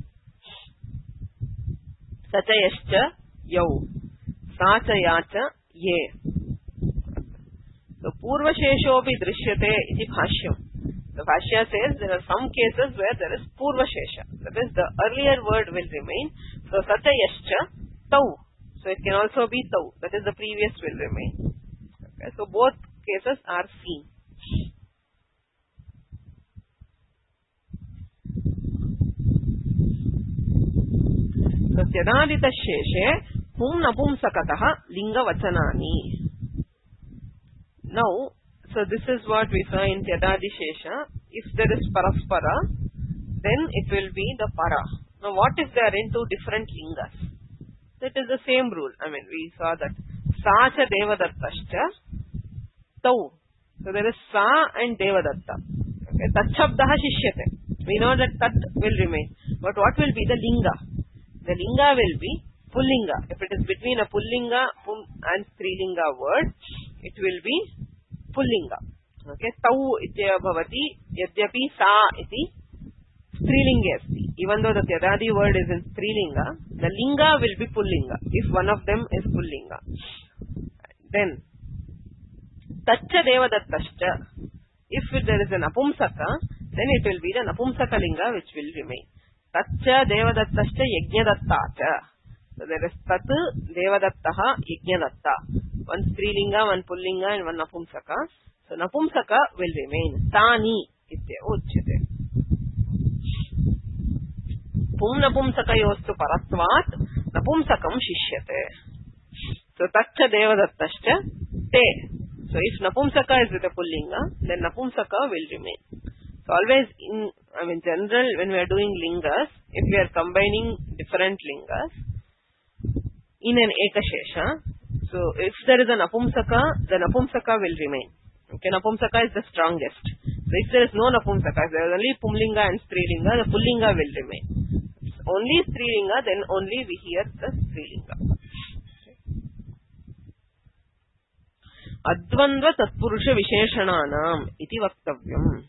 Speaker 1: Sachayascha yau. Sachayacha ye. So purva sheshopi drishyate iti bhashyam. The bhashya says there are some cases where there is purva shesha. That is, the earlier word will remain. So sachayascha tau. So it can also be tau. That is, the previous will remain. Okay, so both cases are seen. So tyadadita sheshe pum napumsakataha linga vachanani. Now, so this is what we saw in tyadadi shesha. If there is paraspara, then it will be the para. Now what if they are in two different lingas? That is the same rule. I mean, we saw that sa cha devadattashcha tau. So there is sa and devadatta. Okay, tat shabdaha shishyate. We know that tat will remain. But what will be the linga? The linga will be pullinga. If it is between a pullinga and strilinga word, it will be pullinga. Okay, tau ityeva bhavati yadyapi sa iti strilinga asti. Even though the tyadadi word is in strilinga, the linga will be pullinga if one of them is pullinga. Then tacha devadattashcha. If there is an apumsaka, then it will be the napumsaka linga which will remain. Tacha devadattashcha yajnadattacha. So there is tat devadattaha yajnadatta. One strilinga, one pullinga and one napumsaka. So napumsaka will remain. Tani ityeva uchyate. Pum napumsakayostu paratvat napumsakam shishyate. So tacha devadattashcha te. So if napumsaka is with a pullinga, then napumsaka will remain. So always in, I mean general, when we are doing lingas, if we are combining different lingas in an ekashesha, so if there is an napumsaka, the napumsaka will remain. Okay, napumsaka is the strongest. So if there is no napumsaka, if there is only pumlinga and strilinga, the pullinga will remain. If only strilinga, then only we hear the strilinga. Advandva tatpurusha visheshananam iti vaktavyam.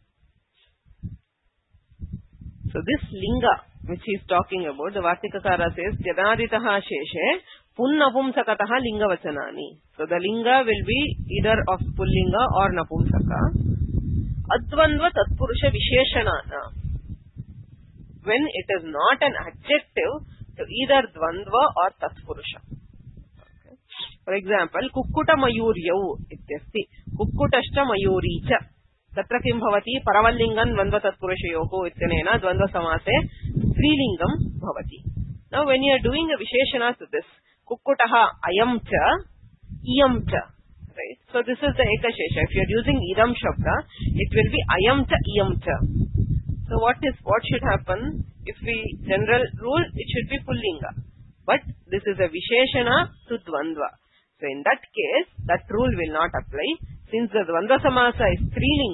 Speaker 1: So this linga which he is talking about, the Vartikakara says, Tyadaditaha sheshe pun napumsakataha linga vachanani. So the linga will be either of pullinga or napumsaka. Advandva tatpurusha visheshanana. When it is not an adjective to either dvandva or tatpurusha. Okay. For example, kukkuta mayuryau ityasti. Kukkutashcha mayuricha. Tatra kim bhavati paravallingan dvandva tatpurushayoho ityanena dvandva samase strilingam bhavati. Now when you are doing a visheshana to this, kukkutaha ayam cha, iyam cha. Right? So this is the ekashesha. If you are using idam shabda, it will be ayam cha, iyam cha. So what is what should happen? If we general rule, it should be pullinga. But this is a visheshana to dvandva. So in that case, that rule will not apply. Since the dvandva samasa is strilinga,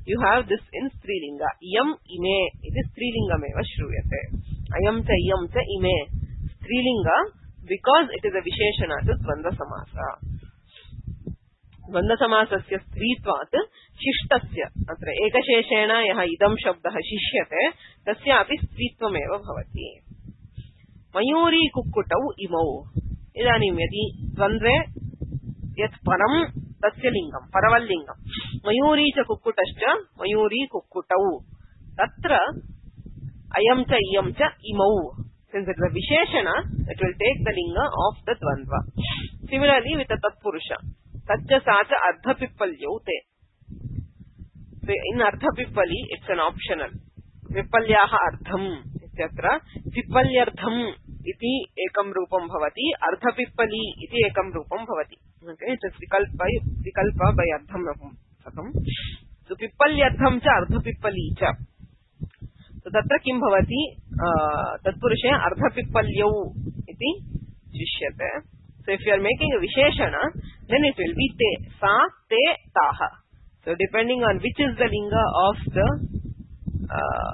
Speaker 1: you have this in Strilinga. Iyam ime, it is Strilingameva shruyate. Ayam cha iyam cha ime. Strilinga, because it is a Visheshana to Dvandva Samasa. Dvandva Samasasya Stritvat Shishtasya. Atra Ekasheshena yaha idam shabdah shishyate, tasya api Strittvameva bhavati. Mayuri kukkutau imau. Idanim yadi Dvandve yat param tasya lingam, paraval lingam. Mayuri cha kukkutascha, mayuri kukkutau. Tatra ayam cha iyam cha imau. Since it is a Visheshana, it will take the linga of the Dvandva. Similarly with the Tatpurusha. Tatcha sacha ardha pippalyaute. So in ardha pippali, it's an optional. Pippalyaha ardham, et cetera. Pippalyardham iti ekam rupam bhavati. Ardha pippali iti ekam rupam bhavati. Okay, it is vikalpa, vikalpa by ardham sakam. So pippalyardham cha ardha pippali cha. So tatra kim bhavati tatpurushe ardha pippalyau iti shishyate. So if you are making a Visheshana, then it will be te, sa, te, taha. So depending on which is the linga of the uh,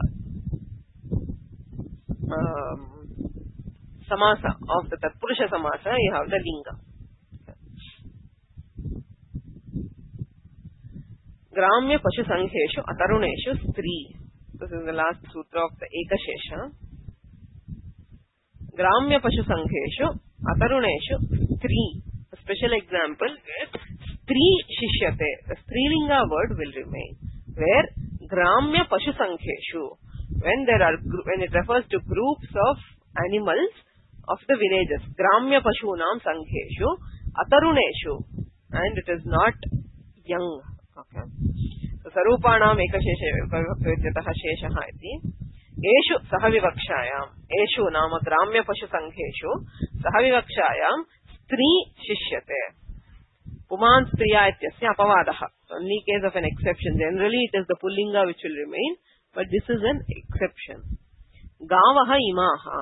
Speaker 1: um, samasa, of the tatpurusha samasa, you have the linga. Gramya pashu sangheshu ataruneshu stri. This is the last sutra of the Ekashesha. Gramya pashu sangheshu ataruneshu stri. A special example where stri shishyate. The strilinga word will remain. Where gramya pashu sangheshu. When there are when it refers to groups of animals of the villages. Gramya pashunam sangheshu ataruneshu. And it is not young. Okay. Sarupanam ekashesha vivaktayatah sheshaha iti eshu sahavivakshayam eshu nama gramya pashu sangheshu sahavivakshayam stri shishyate. Puman striya ityasya apavadaha. Only case of an exception. Generally it is the pullinga which will remain, but this is an exception. Gavaha imaha.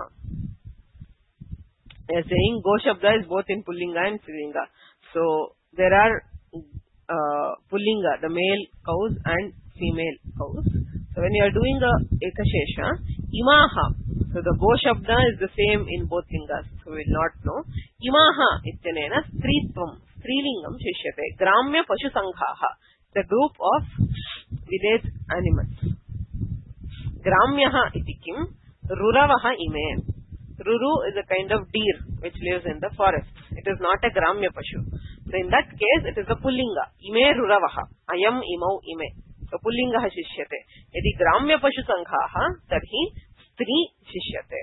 Speaker 1: They are saying go shabda is both in pullinga and strilinga. So there are Uh, pullinga, the male cows and female cows. So when you are doing the ekashesha, imaha. So the go shabda is the same in both lingas. So we will not know. Imaha ityanena stritvam, strilingam shishyate. Gramya pashu sanghaha, the group of village animals. Gramyaha iti kim, ruravaha ime. Ruru is a kind of deer which lives in the forest. It is not a gramya pashu. So in that case, it is a pullinga. Ime ruravaha. Ayam imau ime. So pullinga shishyate. Yadi gramya pashu sanghaha, tarhi stri shishyate.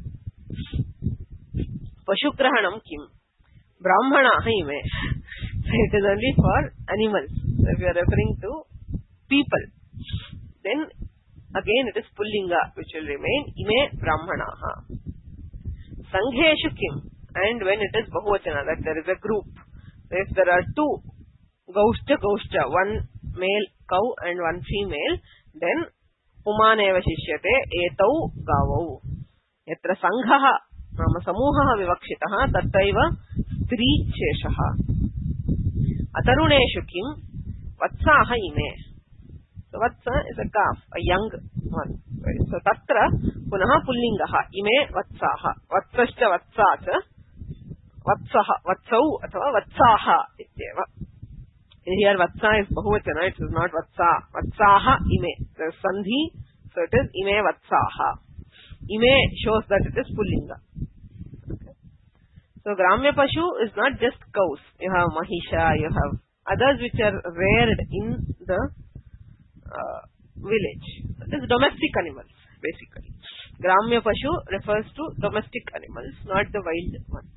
Speaker 1: Pashugrahanam kim. Brahmanaha ime. So it is only for animals. So if you are referring to people, then again it is pullinga which will remain. Ime brahmanaha. Sangheshu kim. And when it is bahuvachana, that there is a group. So if there are two gaushta gaushta, one male cow and one female, then pumaneva shishyate etau gavau. Yatra sanghaha nama samuhaha vivakshitaha tattaiva stri sheshaha. Ataruneshu kim vatsaha ime. So vatsa is a calf, a young one. So tatra punaha pullingaha ime vatsaha. Vatsascha vatsacha vatsaha, vatsau athava vatsaha ityeva. Here vatsa is bahuvachana, it is not vatsa. Vatsaha ime. There is sandhi, so it is ime vatsaha. Ime shows that it is pullinga. Okay. So gramya pashu is not just cows. You have mahisha, you have others which are reared in the uh, village. It is domestic animals basically. Gramya pashu refers to domestic animals, not the wild ones.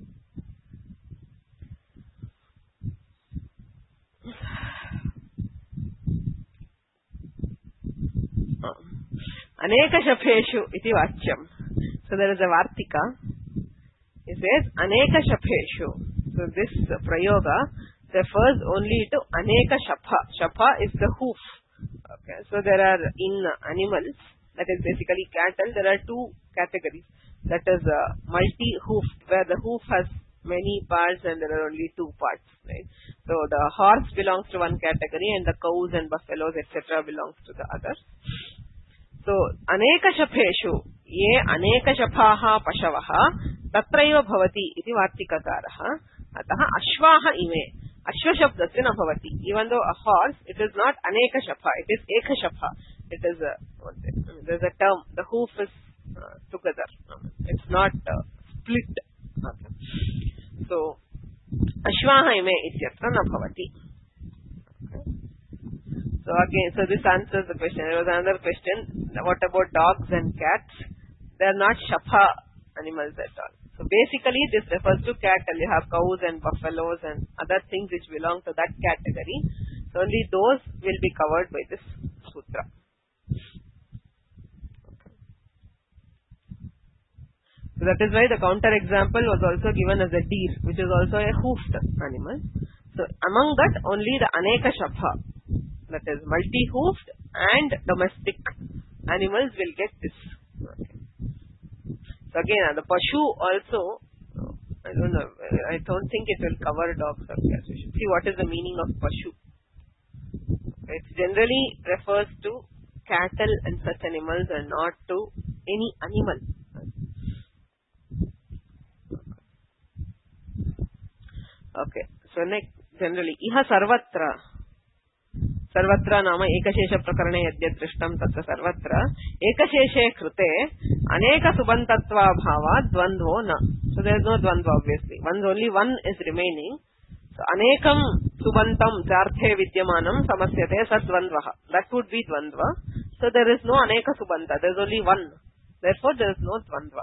Speaker 1: Aneka shapeshu iti vachyam. So there is a vartika. It says aneka shapeshu. So this prayoga refers only to aneka shapha. Shapha is the hoof. Okay. So there are in animals, that is basically cattle, there are two categories. That is uh, multi-hoof, where the hoof has many parts and there are only two parts, right? So the horse belongs to one category and the cows and buffaloes, et cetera belongs to the other. So aneka shapeshu ye aneka shapaha pashavaha tatraiva bhavati iti vartikakaraha ataha ashvaha ime ashva shabdasya na bhavati. Even though a horse, it is not aneka shapha, it is eka shapha. It is a, what is it? I mean, there's a term, the hoof is uh, together. It's not uh, split. Okay. So ashvaha ime ityatra na bhavati. Okay. So again, so this answers the question. There was another question. What about dogs and cats? They are not shapha animals at all. So basically this refers to cattle. You have cows and buffaloes and other things which belong to that category. So only those will be covered by this sutra. Okay. So that is why the counter example was also given as a deer, which is also a hoofed animal. So among that only the aneka shapha, that is multi-hoofed and domestic animals will get this. Okay. So again, the pashu also, I don't know, I don't think it will cover dogs or cats. We should see what is the meaning of pashu. It generally refers to cattle and such animals and not to any animal. Okay, so next, generally, iha sarvatra. Sarvatra nama ekashesha prakarane yadyat drishtam tatra sarvatra ekasheshe krute aneka subantatva bhava dvandvo na. So there is no dvandva obviously. Once only one is remaining. So anekam subantam charthe vidyamanam samasyate sadvandvaha. That would be dvandva. So there is no aneka subanta. There is only one. Therefore there is no dvandva.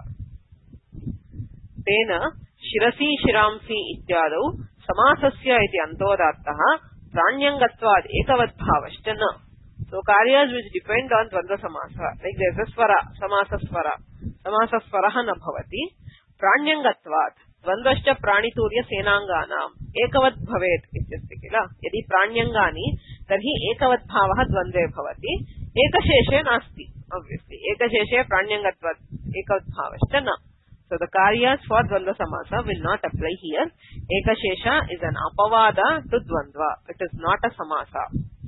Speaker 1: Tena shirasi shiramsi ityadau samasasya iti antodattaha Pranyangatvad ekavad bhavasthana. So karyas which depend on dvandva samasa, like there is a swara, samasa swara, samasa swaraha na bhavati. Pranyangatvad dvandvascha praniturya senanganam ekavad bhavet ityasti kila. Yadi pranyangani tarhi ekavad bhavaha dvandve bhavati. Ekasheshe nasti. Obviously ekasheshe pranyangatvad ekavad bhavasthana. So the karyas for dvandva samasa will not apply here. Ekashesha is an apavada to dvandva. It is not a samasa.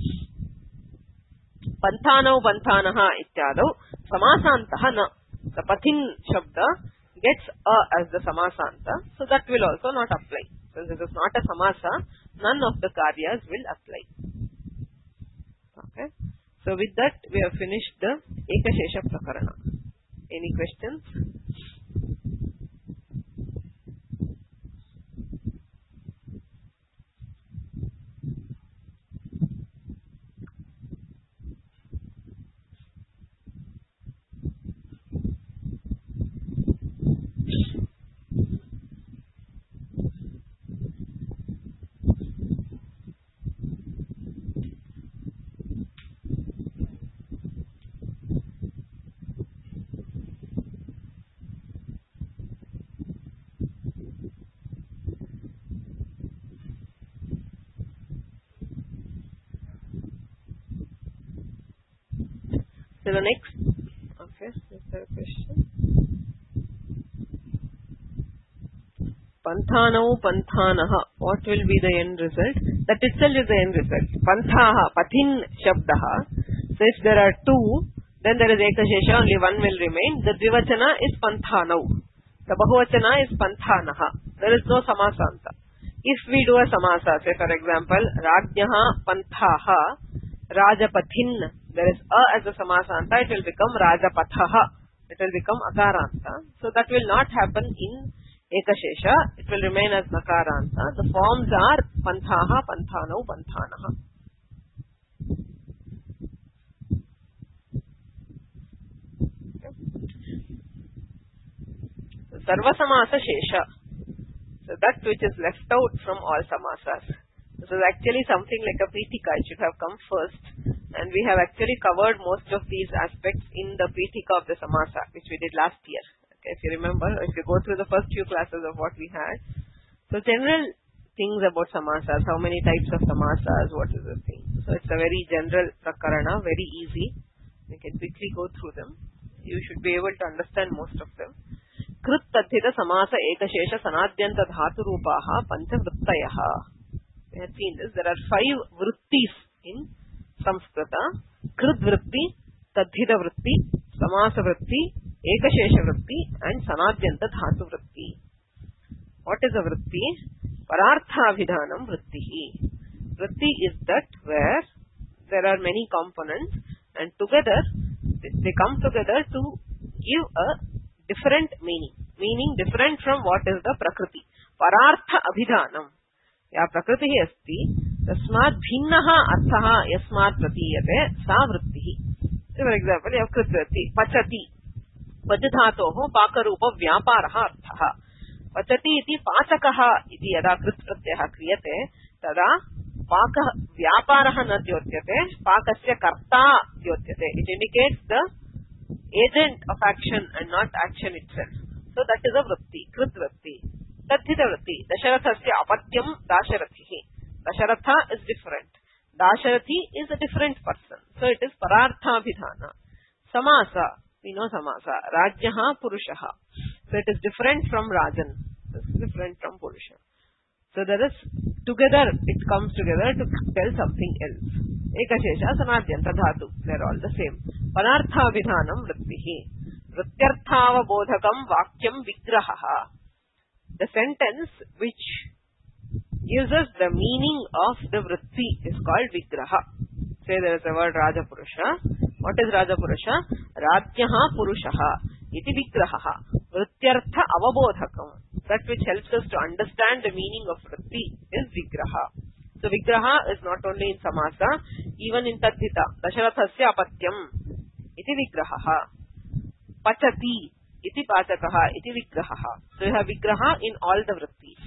Speaker 1: Panthanau panthanaha ityadau samasantaha na. The pathin shabda gets a as the samasanta. So that will also not apply. So this is not a samasa. None of the karyas will apply. Okay. So with that we have finished the Ekashesha Prakarana. Any questions? So the next, okay, is there a question? Panthanau panthanaha, what will be the end result? That itself is the end result. Panthaha, pathin shabdaha. So if there are two, then there is ekashesha, only one will remain. The dvivachana is panthanau. The bahuvachana is panthanaha. There is no samasanta. If we do a samasa, say for example, rajyaha panthaha, rajapathin, there is a as a samasanta, it will become rajapathaha. It will become akaranta. So that will not happen in ekashesha. It will remain as nakaranta. The forms are panthaha, panthanau, panthanaha. So sarva samasa shesha. So that which is left out from all samasas. This is actually something like a Pitika. It should have come first. And we have actually covered most of these aspects in the Pitika of the Samasa, which we did last year. Okay, if you remember, if you go through the first few classes of what we had. So general things about Samasas, how many types of Samasas, what is the thing. So it's a very general Prakarana, very easy. You can quickly go through them. You should be able to understand most of them. Krit Tadhita Samasa Ekashesha Sanadyanta Dhatu Rupaha Pancha Vrittayaha. We have seen this. There are five vrittis in Samskrita. Krit Vritti, Tadhita Vritti, Samasa Vritti, Ekashesha Vritti and Sanadyanta Dhatu Vritti. What is a Vritti? Parartha Vidhanam Vrittihi. Vritti is that where there are many components and together they come together to give a different meaning. Meaning different from what is the Prakriti. Parartha Abhidhanam. Ya Prakriti asti tasmat bhinnaha arthaha yasmat pratiyate sa vrittihi. For example, you have Kritvritti. Pachati. Pachadhatoho pakarupa vyaparaha arthaha. Pachati iti pachakaha iti yada Kritvrityaha kriyate tada Paka vyaparaha na dyotyate, pakasya karta dyotyate. It indicates the agent of action and not action itself. So that is a vritti, krit vritti. Tadhita vritti. Dasharathasya apatyam dasharathihi. Dasharatha is different. Dasharathi is a different person. So it is parartha bhidhana. Samasa. We know samasa. Rajyaha purushaha. So it is different from Rajan. It is different from Purusha. So there is, together, it comes together to tell something else. Ekashesha, Sanadyanta Dhatu. They are all the same. Panartha Vidhanam Vrittihi. Vrityarthava Bodhakam Vakyam Vigrahaha. The sentence which gives us the meaning of the Vritti is called Vigraha. Say there is a word Raja Purusha. What is Raja Purusha? Rajyaha Purushaha. Iti Vigrahaha. Vrityartha Avabodhakam. That which helps us to understand the meaning of Vritti is Vigraha. So Vigraha is not only in Samasa, even in Tadhita. Dasharathasya apatyam iti Vigraha. Pachati iti pachakaha iti Vigraha. So you have Vigraha in all the Vrittis.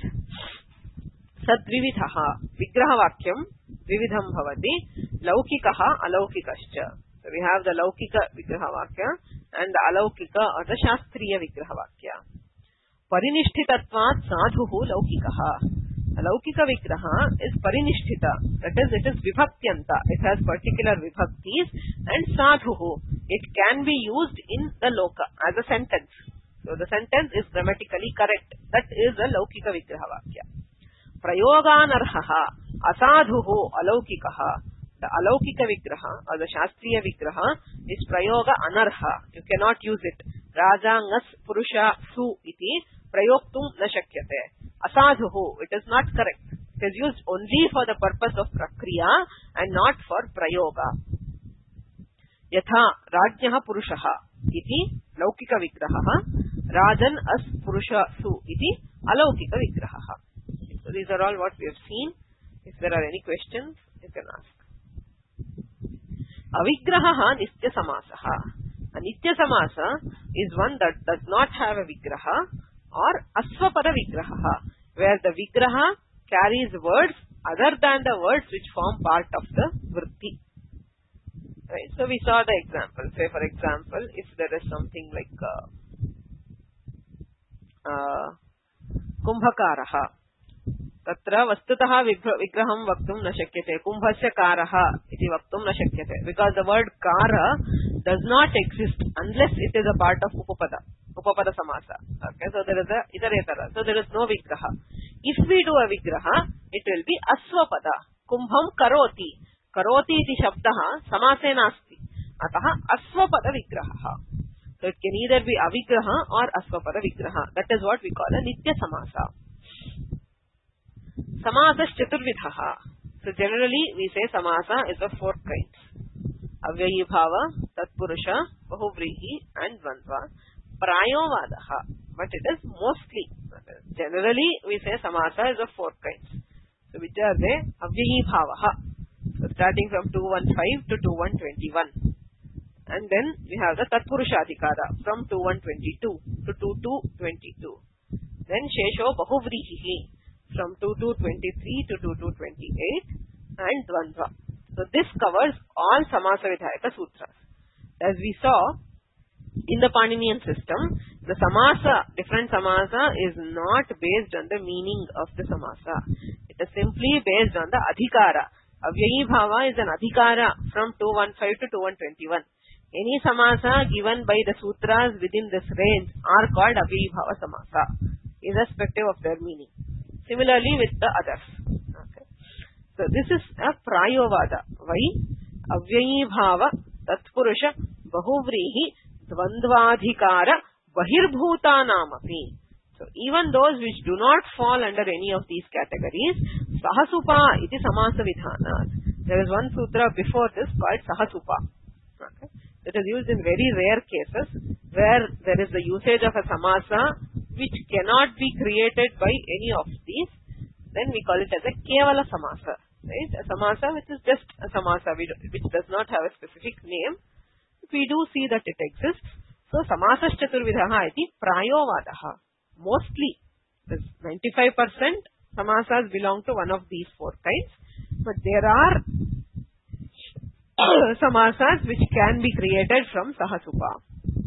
Speaker 1: Sadvividhaha. Vigraha vakyam vividham bhavati. Laukikaha alaukikascha. So we have the Laukika Vigraha vakya and the Alaukika or the Shastriya Vigraha vakya. Parinishtitatvat sadhuhu laukikaha. A laukika vigraha is parinishthita. That is, it is vibhaktiyanta. It has particular vibhaktis and sadhuhu. It can be used in the loka as a sentence. So the sentence is grammatically correct. That is a laukika vigraha vakya. Prayoganarhaha asadhuhu alaukikaha. The alaukika vigraha or the shastriya vigraha is prayoga anarha. You cannot use it. Rajangas purusha su iti prayoktum na shakyate. Asadhuhu, it is not correct. It is used only for the purpose of prakriya and not for prayoga. Yatha rajyaha purushaha iti laukika vigraha. Rajan as purusha su iti alaukika vigraha. So these are all what we have seen. If there are any questions, you can ask. Avigraha nitya samasaha. A nitya samasa is one that does not have a vigraha or asvapada vigraha, where the vigraha carries words other than the words which form part of the vritti. Right. So we saw the example. Say for example, if there is something like uh, uh, kumbhakaraha. Tatra vastutaha vigraham vaktum na shakyate. Kumbhasya karaha iti vaktum na shakyate. Because the word kara does not exist unless it is a part of upapada. Upapada samasa. Okay, so there is a itaretara. So there is no vigraha. If we do a vigraha, it will be asvapada. Kumbham karoti. Karoti iti shabdaha samase nasti. Ataha asvapada vigraha. So it can either be avigraha or asvapada vigraha. That is what we call a nitya samasa. Samasa chaturvidhaha. So generally we say samasa is of four kinds. Avyayi bhava, tatpurusha, bahuvrihi and dvandva. Prayovadaha. But it is mostly. Generally we say samasa is of four kinds. So which are they? Avyayi bhavaha. So starting from two fifteen to two twenty-one. And then we have the tatpurusha adhikara from two twenty-two to two twenty-two. Then shesho bahuvrihi from two twenty-three to two twenty-eight and dvandva. So this covers all Samasa Vidhayaka Sutras. As we saw in the Paninian system, the Samasa, different Samasa is not based on the meaning of the Samasa. It is simply based on the Adhikara. Avyayi Bhava is an Adhikara from two fifteen to two twenty-one. Any samasa given by the sutras within this range are called avyayibhava samasa, irrespective of their meaning. Similarly with the others. Okay. So this is a prayovada. Why? Avyayibhava tatpurusha bahuvrihi dvandvadhikara bahirbhutanamapi. So even those which do not fall under any of these categories, sahasupa iti samasa vidhanat. There is one sutra before this called sahasupa. Okay. It is used in very rare cases where there is the usage of a samasa which cannot be created by any of these. Then we call it as a kevala samasa. Right? A samasa which is just a samasa, which does not have a specific name. We do see that it exists. So samasas chaturvidaha iti prayovadaha. Mostly, ninety-five percent samasas belong to one of these four kinds. But there are samasas which can be created from sahasupa.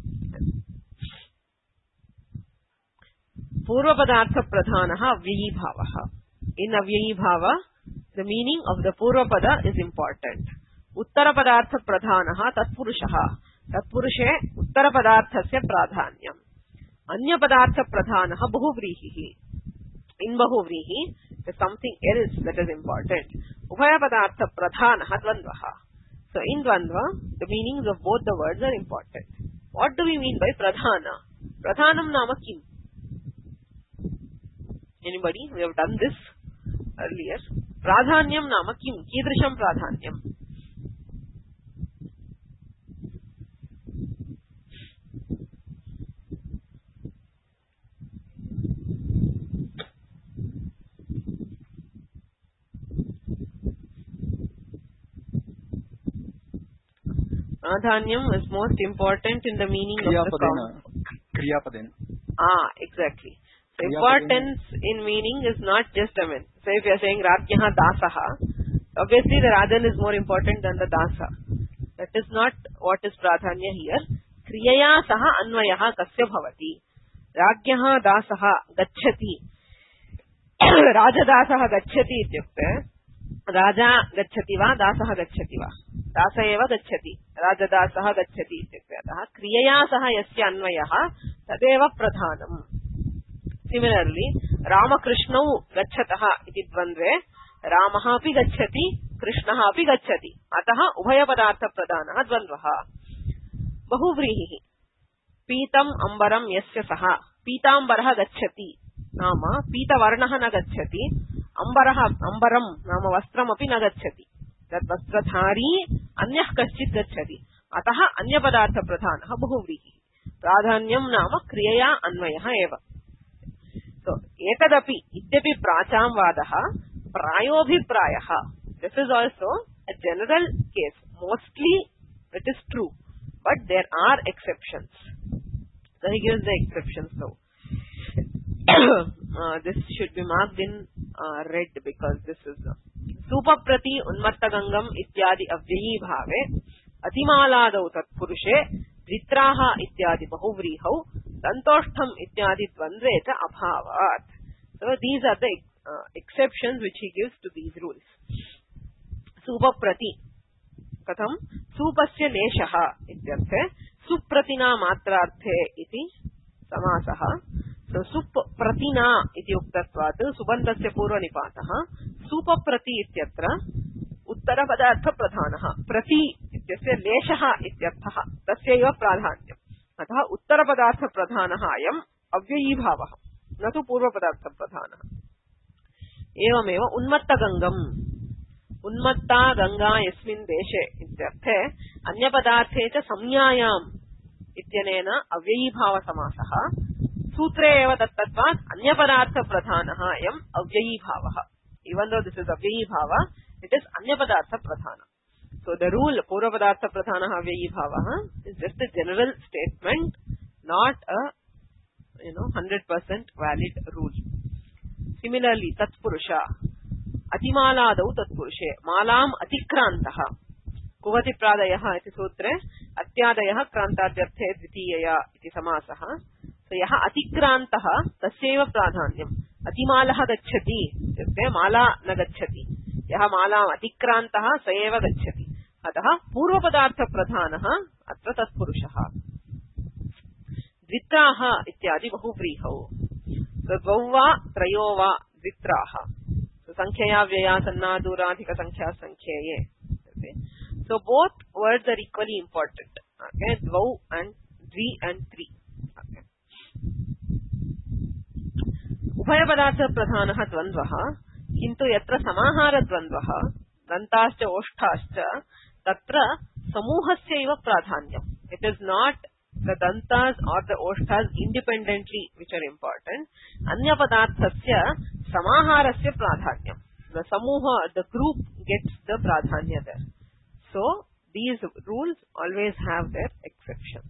Speaker 1: Purva padartha pradhanaha avyayibhavaha. In avyayibhava, the meaning of the purva pada is important. Uttara padartha pradhanaha tatpurushaha. Tatpurushe uttara padarthasya pradhanyam. Anya padartha pradhanaha bahuvrihi. In bahuvrihi, there is something else that is important. Ubhaya padartha pradhanaha dvandvaha. So in dvandva, the meanings of both the words are important. What do we mean by pradhana? Pradhanam nama kim? Anybody? We have done this earlier. Pradhanyam nama kim? Kidrisham pradhanyam. Pradhanyam is most important in the meaning Kriya of the count.
Speaker 2: Kriya padena.
Speaker 1: Ah, exactly. So importance in meaning is not just a mean. So if you are saying Rajyaha Dasaha, obviously the Rajan is more important than the Dasa. That is not what is Pradhanya here. Kriyaya saha anvayaha kasya bhavati. Rajyaha Dasaha gacchati. Rajadasaha gacchati ityukte. Raja gacchati va, Dasaha gacchati va. Dasa eva gacchati. Rajadasaha gacchati ityukte. Ataha kriyaya saha yasya anvayaha tadeva pradhanam. Similarly, Rama Krishnau gacchataha iti dvandve, Ramaha api gacchati, Krishnaha api gacchati. Ataha ubhaya padartha pradhanaha dvandvaha. Bahuvrihi. Pitam ambaram yasya saha. Pitambaraha gacchati. Nama, pita varnaha na gacchati. Ambaraha, ambaram, nama vastram api na gacchati. That vastradhari anyah kaschit gacchati. Ataha anya padartha pradhanaha bahuvrihi. Pradhanyam nama kriyaya anvayaha eva. So, etadapi, idyapi pracham vadaha, prayobhiprayaha. This is also a general case. Mostly, it is true. But there are exceptions. So, he gives the exceptions now. uh, this should be marked in uh, red because this is uh, Supaprati Unmattagangam ityadi avyayi bhave, Atimaladau tatpurushe, Vitraha ityadi bahuvrihau, Dantoshtham ityadi dvandveta abhavat. So these are the uh, exceptions which he gives to these rules. Supaprati. Katham? Supasya leshaha ityarthe. Supratina matrarthe iti samasaha. So supratina iti uktatvat. Subantasya purva nipataha. Supaprati ityatra. Uttara padartha pradhanaha. Prati ityasya leshaha ityarthaha. Tasya eva pradhanyam. अतः उत्तर पदार्थ प्रधानः अयम् अव्ययीभावः न तु पूर्व पदार्थ प्रधानः एवमेव उन्मत्त गंगम उन्मत्ता गंगा यस्मिन् देशे इत्यर्थे अन्य पदार्थे च संज्ञायाम् इत्यनेन अव्ययीभाव समासः सूत्रे एव तत्तत्वात् अन्य पदार्थ प्रधानः अयम् अव्ययीभावः even though this is अव्ययीभाव it is अन्य पदार्थ प्रधानः. So the rule Purva Padartha Pradhanaha Avyayibhavaha is just a general statement, not a you know one hundred percent valid rule. Similarly, Tatpurusha Atimaladau Tatpurushe Malam Atikrantaha Kuvati Pradayaha iti sutre Atyadayaha Krantadyarthe Dvitiyaya iti samasaha. So yaha Atikrantaha tasyeva pradhanyam. Atimalaha gacchati ityukte mala na gacchati. Yaha malam atikrantaha saeva gacchati. अतः पूर्व पदार्थ प्रधानः अत्र तत्पुरुषः. द्वित्राः इत्यादि बहुव्रीहौ. द्वौ वा त्रयो वा द्वित्राः. संख्यया व्यया सन्नादूराधिक संख्या संख्येये. So both words are equally important. Okay, dvau and dvi and tri. Okay. उभय पदार्थ प्रधानः द्वन्द्वः किन्तु यत्र समाहार द्वन्द्वः दन्ताश्च ओष्ठाश्च तत्र समूहस्यैव प्राधान्यम्. It is not the dantas or the oshthas independently which are important. Anya padarthasya samaharasya pradhanyam. The samuha, the group gets the pradhanya there. So these rules always have their exceptions.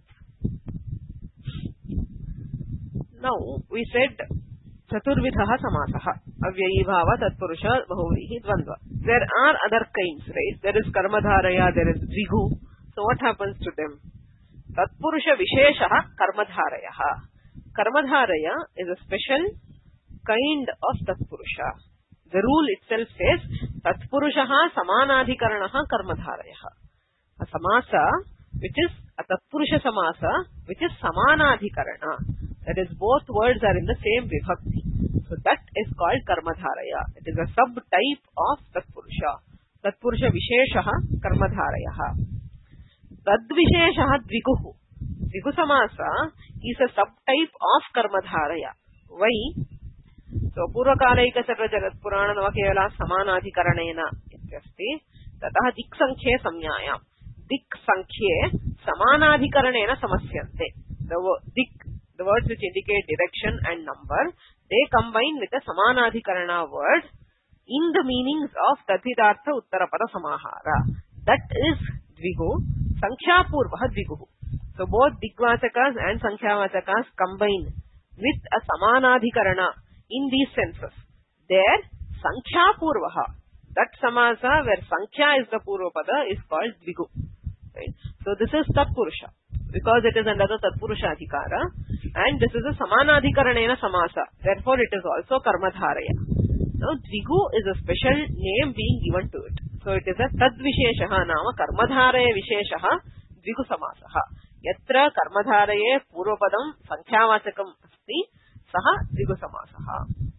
Speaker 1: Now we said chaturvidhaha samasah, avyayi bhava, tatpurusha, bahuvrihi, dvandva. There are other kinds, right? There is karmadharaya, there is dvigu. So what happens to them? Tatpurusha visheshaha karmadharayaha. Karmadharaya is a special kind of tatpurusha. The rule itself says tatpurushaha samanadhikaranaha karmadharayaha. A samasa which is a tatpurusha samasa which is samanadhikarana. That is, both words are in the same vibhakti. So that is called karmadharaya. It is a subtype of tatpurusha. Tatpurusha visheshaha karmadharayaha. Tadvisheshaha dviguhu. Dvigu samasa is a subtype of karmadharaya. Why? So पूर्वकालैक सर्व जगत् पुराण नवकेवला समानाधिकरणेन इत्यस्ति. ततः दिक् संख्ये संज्ञायाम् दिक् संख्ये समानाधिकरणेन समस्यन्ते. The दिक्, the words which indicate direction and number, they combine with the samanadhikarana word in the meanings of tathidartha uttarapada samahara. That is dvigu. Sankhya purvah dviguhu. So both dikvachakas and sankhya-vachakas combine with a samanadhikarana in these senses. There, sankhya purvaha, that samasa where sankhya is the purvapada is called dvigu. Right? So this is tatpurusha because it is under the tatpurusha adhikara, and this is a samanadhikaranena samasa. Therefore, it is also karmadharaya. Now, dvigu is a special name being given to it. So it is a tadvisheshaha nama karmadharaya visheshaha dvigu samasaha. Yatra karmadharaye purvapadam sankhyavachakam asti saha dvigu samasaha.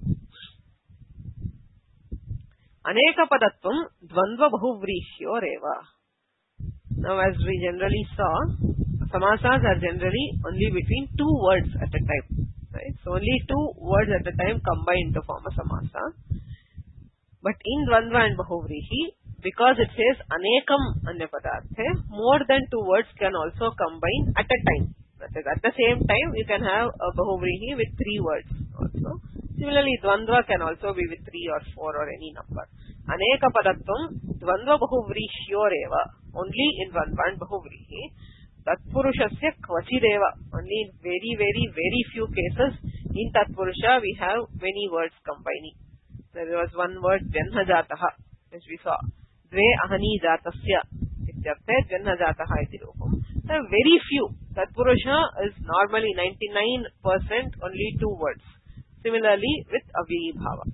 Speaker 1: Aneka padatvam dvandva bahuvrihyoreva. Now, as we generally saw, samasas are generally only between two words at a time. Right? So only two words at a time combine to form a samasa. But in dvandva and bahuvrihi, because it says anekam anya padarthe, more than two words can also combine at a time. That is, at the same time, you can have a bahuvrihi with three words also. Similarly, dvandva can also be with three or four or any number. Aneka padatvam dvandva bahuvrihyoreva. Only in dvandva and bahuvrihi. Tatpurushasya kvachideva. Only in very, very, very few cases in Tatpurusha we have many words combining. There was one word janhajataha, which we saw. Dve ahani jatasya ityarthe janhajataha iti rupam. There are very few. Tatpurusha is normally ninety-nine percent only two words. Similarly with avyayi bhava.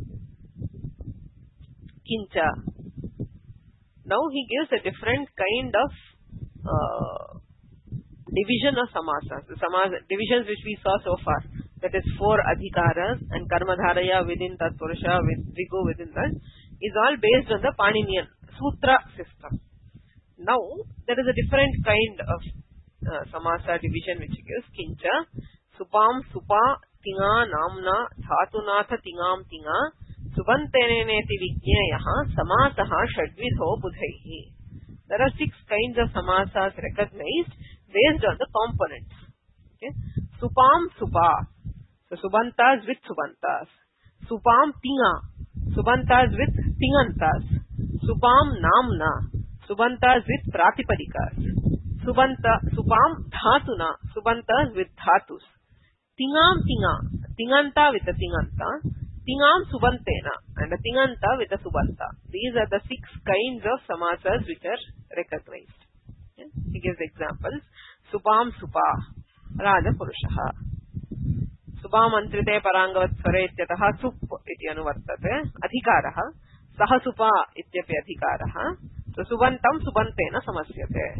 Speaker 1: Kincha. Now he gives a different kind of uh, division of samasas. The samas, divisions which we saw so far. That is four adhikaras and karmadharaya within Tatpurusha, with dvigu within that, is all based on the Paninian Sutra system. Now, there is a different kind of uh, samasa division which gives kincha, supam, supa, tinga, namna, dhatunatha, tingam, tinga, subanteneneti vijñeyaha, samasaha, shadvidho, budhaihi. There are six kinds of samasas recognized based on the components. Okay? Supam, supa. So, subantas with subantas. Supam, tinga. Subantas with tingantas. Supam, namna. Subantas with pratipadikas. Subanta, supam, dhatuna. Subantas with dhatus. Tingam, tinga. Tinganta with a tinganta. Tingam, subantena. And a tinganta with a subanta. These are the six kinds of samasas which are recognized. Okay? He gives examples. Supam, supa. Raja Purushaha. Subam antrite parangavat sware ityatah sup iti anuvartate. Adhikaraha. Saha supa ityapi adhikaraha. So subantam subantena samasyate.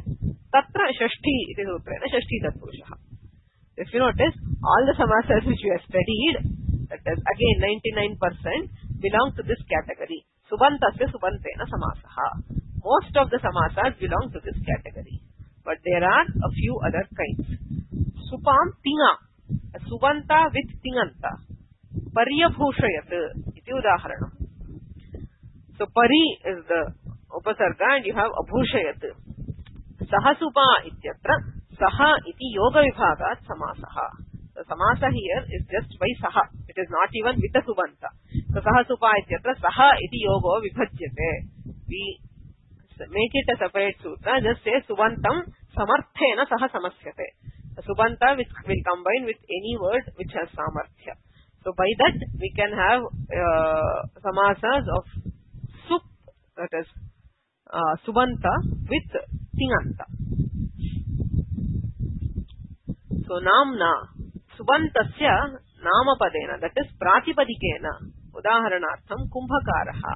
Speaker 1: Tatra Shashti iti sutrena Shashti Tatpurusha. If you notice, all the samasas which we have studied, that is again ninety-nine percent, belong to this category. Subantasya subantena samasaha. Most of the samasas belong to this category. But there are a few other kinds. Supam tinga. A subanta with tinganta. Paryabhushayat iti udaharanam. So pari is the upasarga and you have abhushayat. Sahasupa ityatra saha iti yoga vibhagat samasaha. The samasa here is just by saha. It is not even with the subanta. So sahasupa ityatra saha iti yogo vibhajyate. We make it a separate sutra. Just say subantam samarthena saha samasyate. The subanta which will combine with any word which has samarthya. So by that we can have uh, samasas of sup, that is uh, subanta with tinganta. So namna subantasya namapadena, that is pratipadikena. Udaharanartham kumbhakaraha.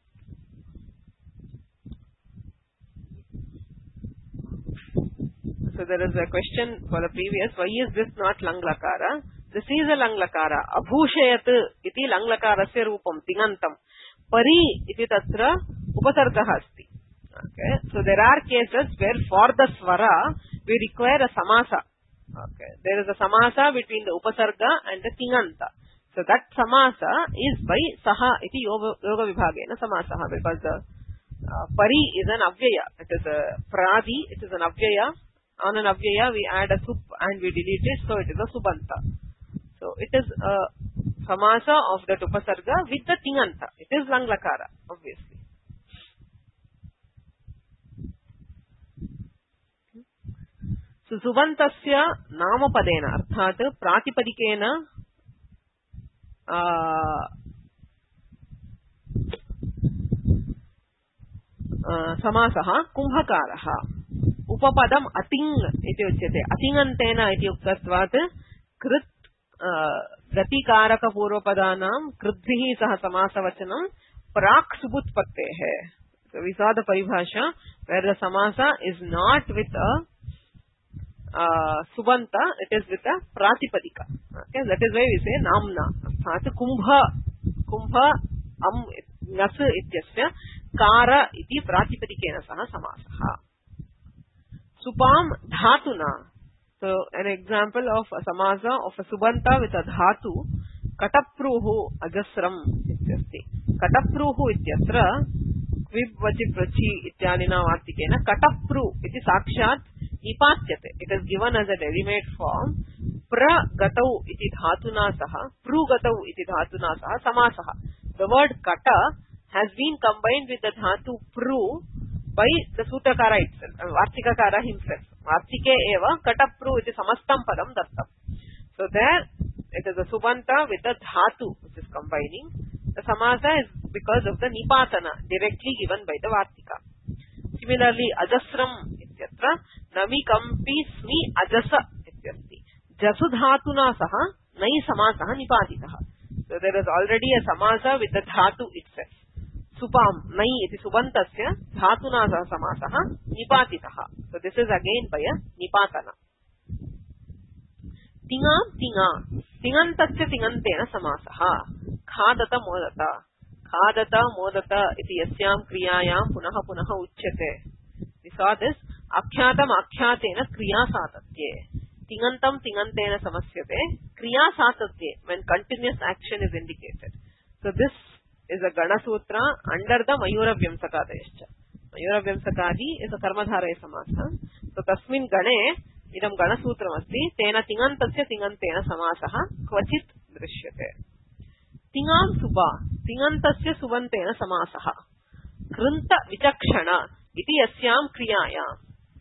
Speaker 1: So there is a question for the previous, why is this not langlakara? This is a langlakara. Abhushayat iti langlakarasya rupam tingantam. Pari iti tatra upasargaha asti. Okay. So there are cases where for the swara we require a samasa. Okay. There is a samasa between the upasarga and the tinganta. So that samasa is by saha iti yoga, yoga vibhagena samasaha, because the uh, pari is an avyaya. It is a pradi, it is an avyaya. On an avyaya we add a sup and we delete it, so it is a subanta. So it is a samasa of that upasarga with the tinganta. It is langlakara, obviously. So subantasya namapadena arthat pratipadikena uh, uh, samasaha kumbhakaraha. Upapadam ating iti uchyate. Atingantena iti uktastvat krit gatikaraka purvapadanam kritbhihi saha samasavachanam prak subutpattehe. So we saw the paribhasha where the samasa is not with a uh, subanta, it is with a pratipadika. Okay, that is why we say namna. Arthat kumbha kumbha am nas ityasya kara iti pratipadikena saha samasaha. Supam dhatuna. So an example of a samasa of a subanta with a dhatu, katapruhu ajasram ityasti. Katapruhu ityatra kvib vachi prachi ityadina vartikena katapru iti sakshat nipatyate. It is given as a ready-made form. Pra gatau iti dhatuna saha, pru gatau iti dhatuna saha samasaha. The word kata has been combined with the dhatu pru by the Sutrakara itself, Vartikakara himself. Vartike eva katapru iti samastam padam dattam. So there it is a subanta with the dhatu which is combining. The samasa is because of the nipatana directly given by the Vartika. Similarly, ajasram ityatra nami kampi smi ajasa ityasti. Jasu dhatuna saha nai samasaha nipatitaha. So there is already a samasa with the dhatu itself. Supam nai iti subantasya dhatuna saha samasaha nipatitaha. So this is again by a nipatana. Tingam tinga. Tingantasya tingantena samasaha. Khadata modata. Khadata modata iti yasyam kriyayam punaha punaha uchyate. We saw this. Akhyatam akhyatena kriya satatye. Tingantam tingantena samasyate. Kriya satatye. When continuous action is indicated. So this is a Gana Sutra under the Mayura Vyamsakadayascha. Mayura Vyamsakadi is a Karmadharaya Samasa. So Tasmin Gane idam Gana Sutram asti tena tingantasya tingantena samasaha kvachit drishyate. Tingam suba tingantasya subantena samasaha. Krunta vichakshana iti yasyam kriyayam.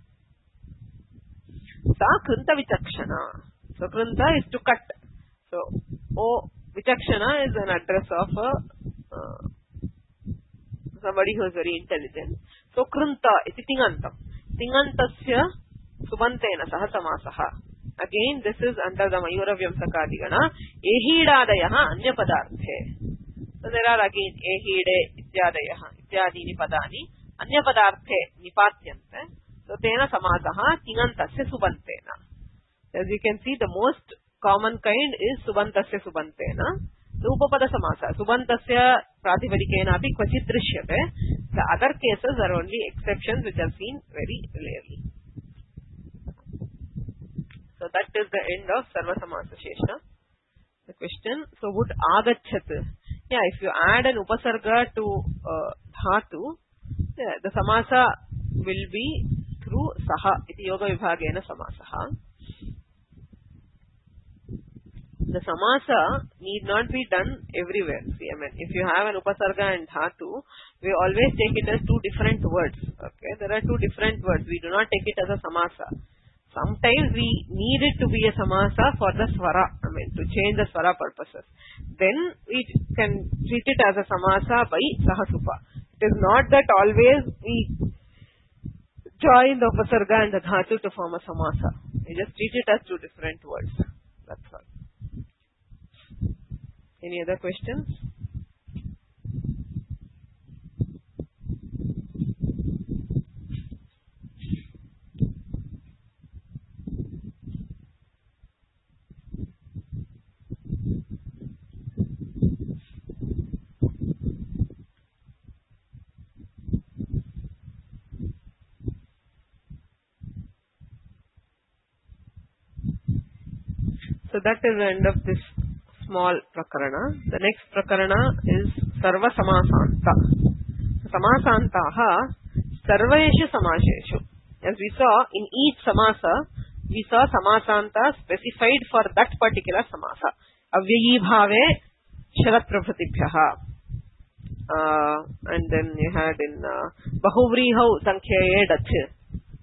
Speaker 1: Sa krunta vichakshana. So krunta is to cut. So O vichakshana is an address of a Uh, somebody who is very intelligent. So krunta iti tingantam. Tingantasya subantena saha samasaha. Again, this is under the Mayura Vyamsakadigana. Ehidadayaha anya padarthe. So there are again ehide ityadayaha ityadini padani anya padarthe nipatyante. So So tena samasaha tingantasya subantena. As you can see, the most common kind is subantasya subantena. Upapada samasa. Subantasya pratipadikena api kvachit drishyate. The other cases are only exceptions which are seen very rarely. So that is the end of Sarva Samasa Shesha. The question, so would agachat? Yeah, if you add an upasarga to uh, dhatu, yeah, the samasa will be through saha. Iti yoga vibhagena samasaha. The samasa need not be done everywhere. See, I mean, if you have an upasarga and dhatu, we always take it as two different words. Okay, there are two different words. We do not take it as a samasa. Sometimes we need it to be a samasa for the swara, I mean, to change the swara purposes. Then we can treat it as a samasa by sahasupa. It is not that always we join the upasarga and the dhatu to form a samasa. We just treat it as two different words. That's all. Any other questions? So that is the end of this small prakarana. The next prakarana is Sarva Samasanta. Samasantaha Sarveshu Samasheshu. As we saw, in each samasa, we saw samasanta specified for that particular samasa. Avyayi bhave sharat prabhatibhyaha. Uh, and then you had in uh, Bahuvrihau Sankhyaye Dach.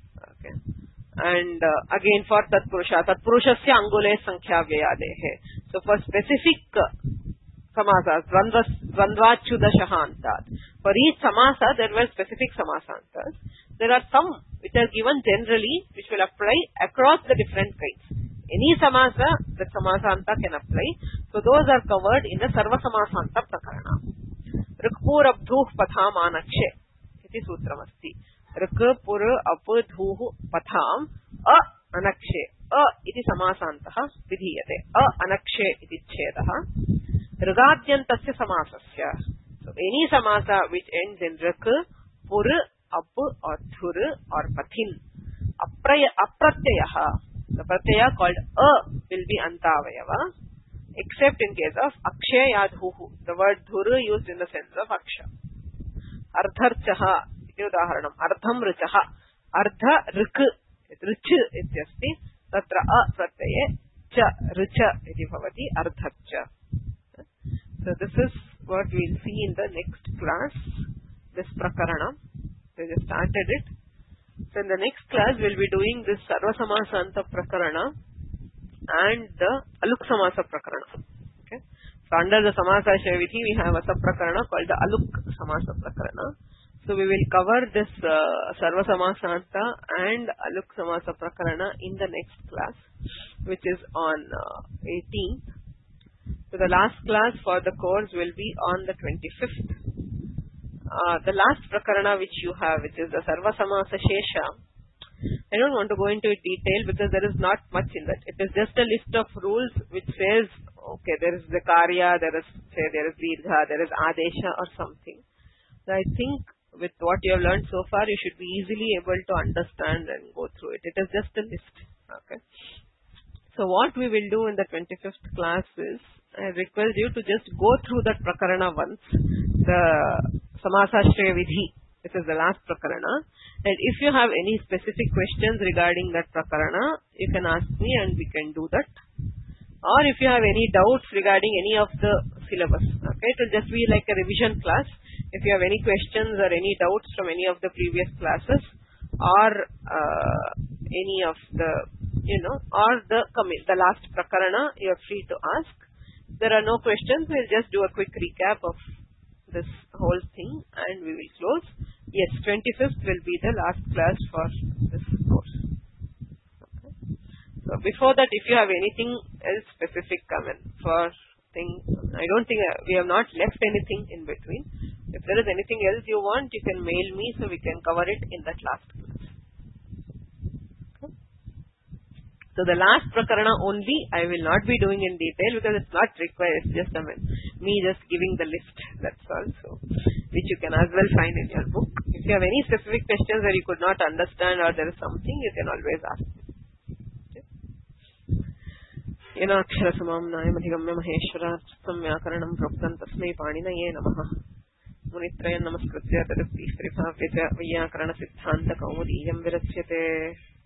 Speaker 1: And uh, again for Tatpurusha, Tatpurushasya Angule Sankhya Vyayadehe. So for specific uh, samasas, Dvandvachuda Shahantat. For each samasa, there were specific samasantas. There are some which are given generally, which will apply across the different kinds. Any samasa, that samasanta can apply. So those are covered in the Sarva Samasanta Prakarana. Rikpur Abdhuh Patham Anakshe. Iti Sutramasti. Rik, Pur, Ap, Dhuh, Patham, A, Anakshe. A, iti samasantaha vidhiyate. A, Anakshe, iti chedaha. Rigadyantasya samasasya. So, any samasa which ends in Rik, Pur, Ap, or Dhur, or Pathin. Apraya, Apratyaha. The pratyaya called A will be Antavayava. Except in case of Akshaya Dhuhu. The word Dhur used in the sense of Aksha. Ardharchaha. Udaharanam. Ardham richaha. Ardha rik. Rich ityasti. Tatra a pratyaye. Cha. Richa iti bhavati. Ardhacha. So this is what we will see in the next class. This prakarana. We just started it. So in the next class we will be doing this Sarva Samasanta prakarana and the Aluk Samasa prakarana. Okay. So under the Samasa Shrevidhi we have a sub-prakarana called the Aluk Samasa prakarana. So we will cover this uh, Sarva Samasanta and Aluk Samasa Prakarana in the next class, which is on uh, eighteenth. So the last class for the course will be on the twenty-fifth. Uh, the last Prakarana which you have, which is the Sarva Samasa Shesha, I don't want to go into detail because there is not much in that. It is just a list of rules which says, okay, there is the Karya, there is, say, there is Dirgha, there is Adesha or something. So I think with what you have learned so far, you should be easily able to understand and go through it. It is just a list. Okay. So what we will do in the twenty-fifth class is, I request you to just go through that prakarana once, the Samasashreya Vidhi, which is the last prakarana. And if you have any specific questions regarding that prakarana, you can ask me and we can do that. Or if you have any doubts regarding any of the syllabus, okay, it will just be like a revision class. If you have any questions or any doubts from any of the previous classes or uh, any of the, you know, or the the last prakarana, you are free to ask. If there are no questions, we'll just do a quick recap of this whole thing and we will close. Yes, twenty-fifth will be the last class for this course. Okay. So before that, if you have anything else specific, I mean, for thing, I don't think uh, we have not left anything in between. If there is anything else you want, you can mail me so we can cover it in that last class. So the last prakarana only I will not be doing in detail because it's not required. It's just I mean, me just giving the list. That's all. So, which you can as well find in your book. If you have any specific questions that you could not understand or there is something, you can always ask. येनाक्षर समाम्नाय अधिगम्य महेश्वराच्युतं व्याकरणं प्रोक्तं तस्मै पाणिनये नमः। मुनित्रयं नमस्कृत्य तदुक्तिः श्रीभाव्य च वैयाकरणसिद्धान्तकौमुदीयं विरच्यते।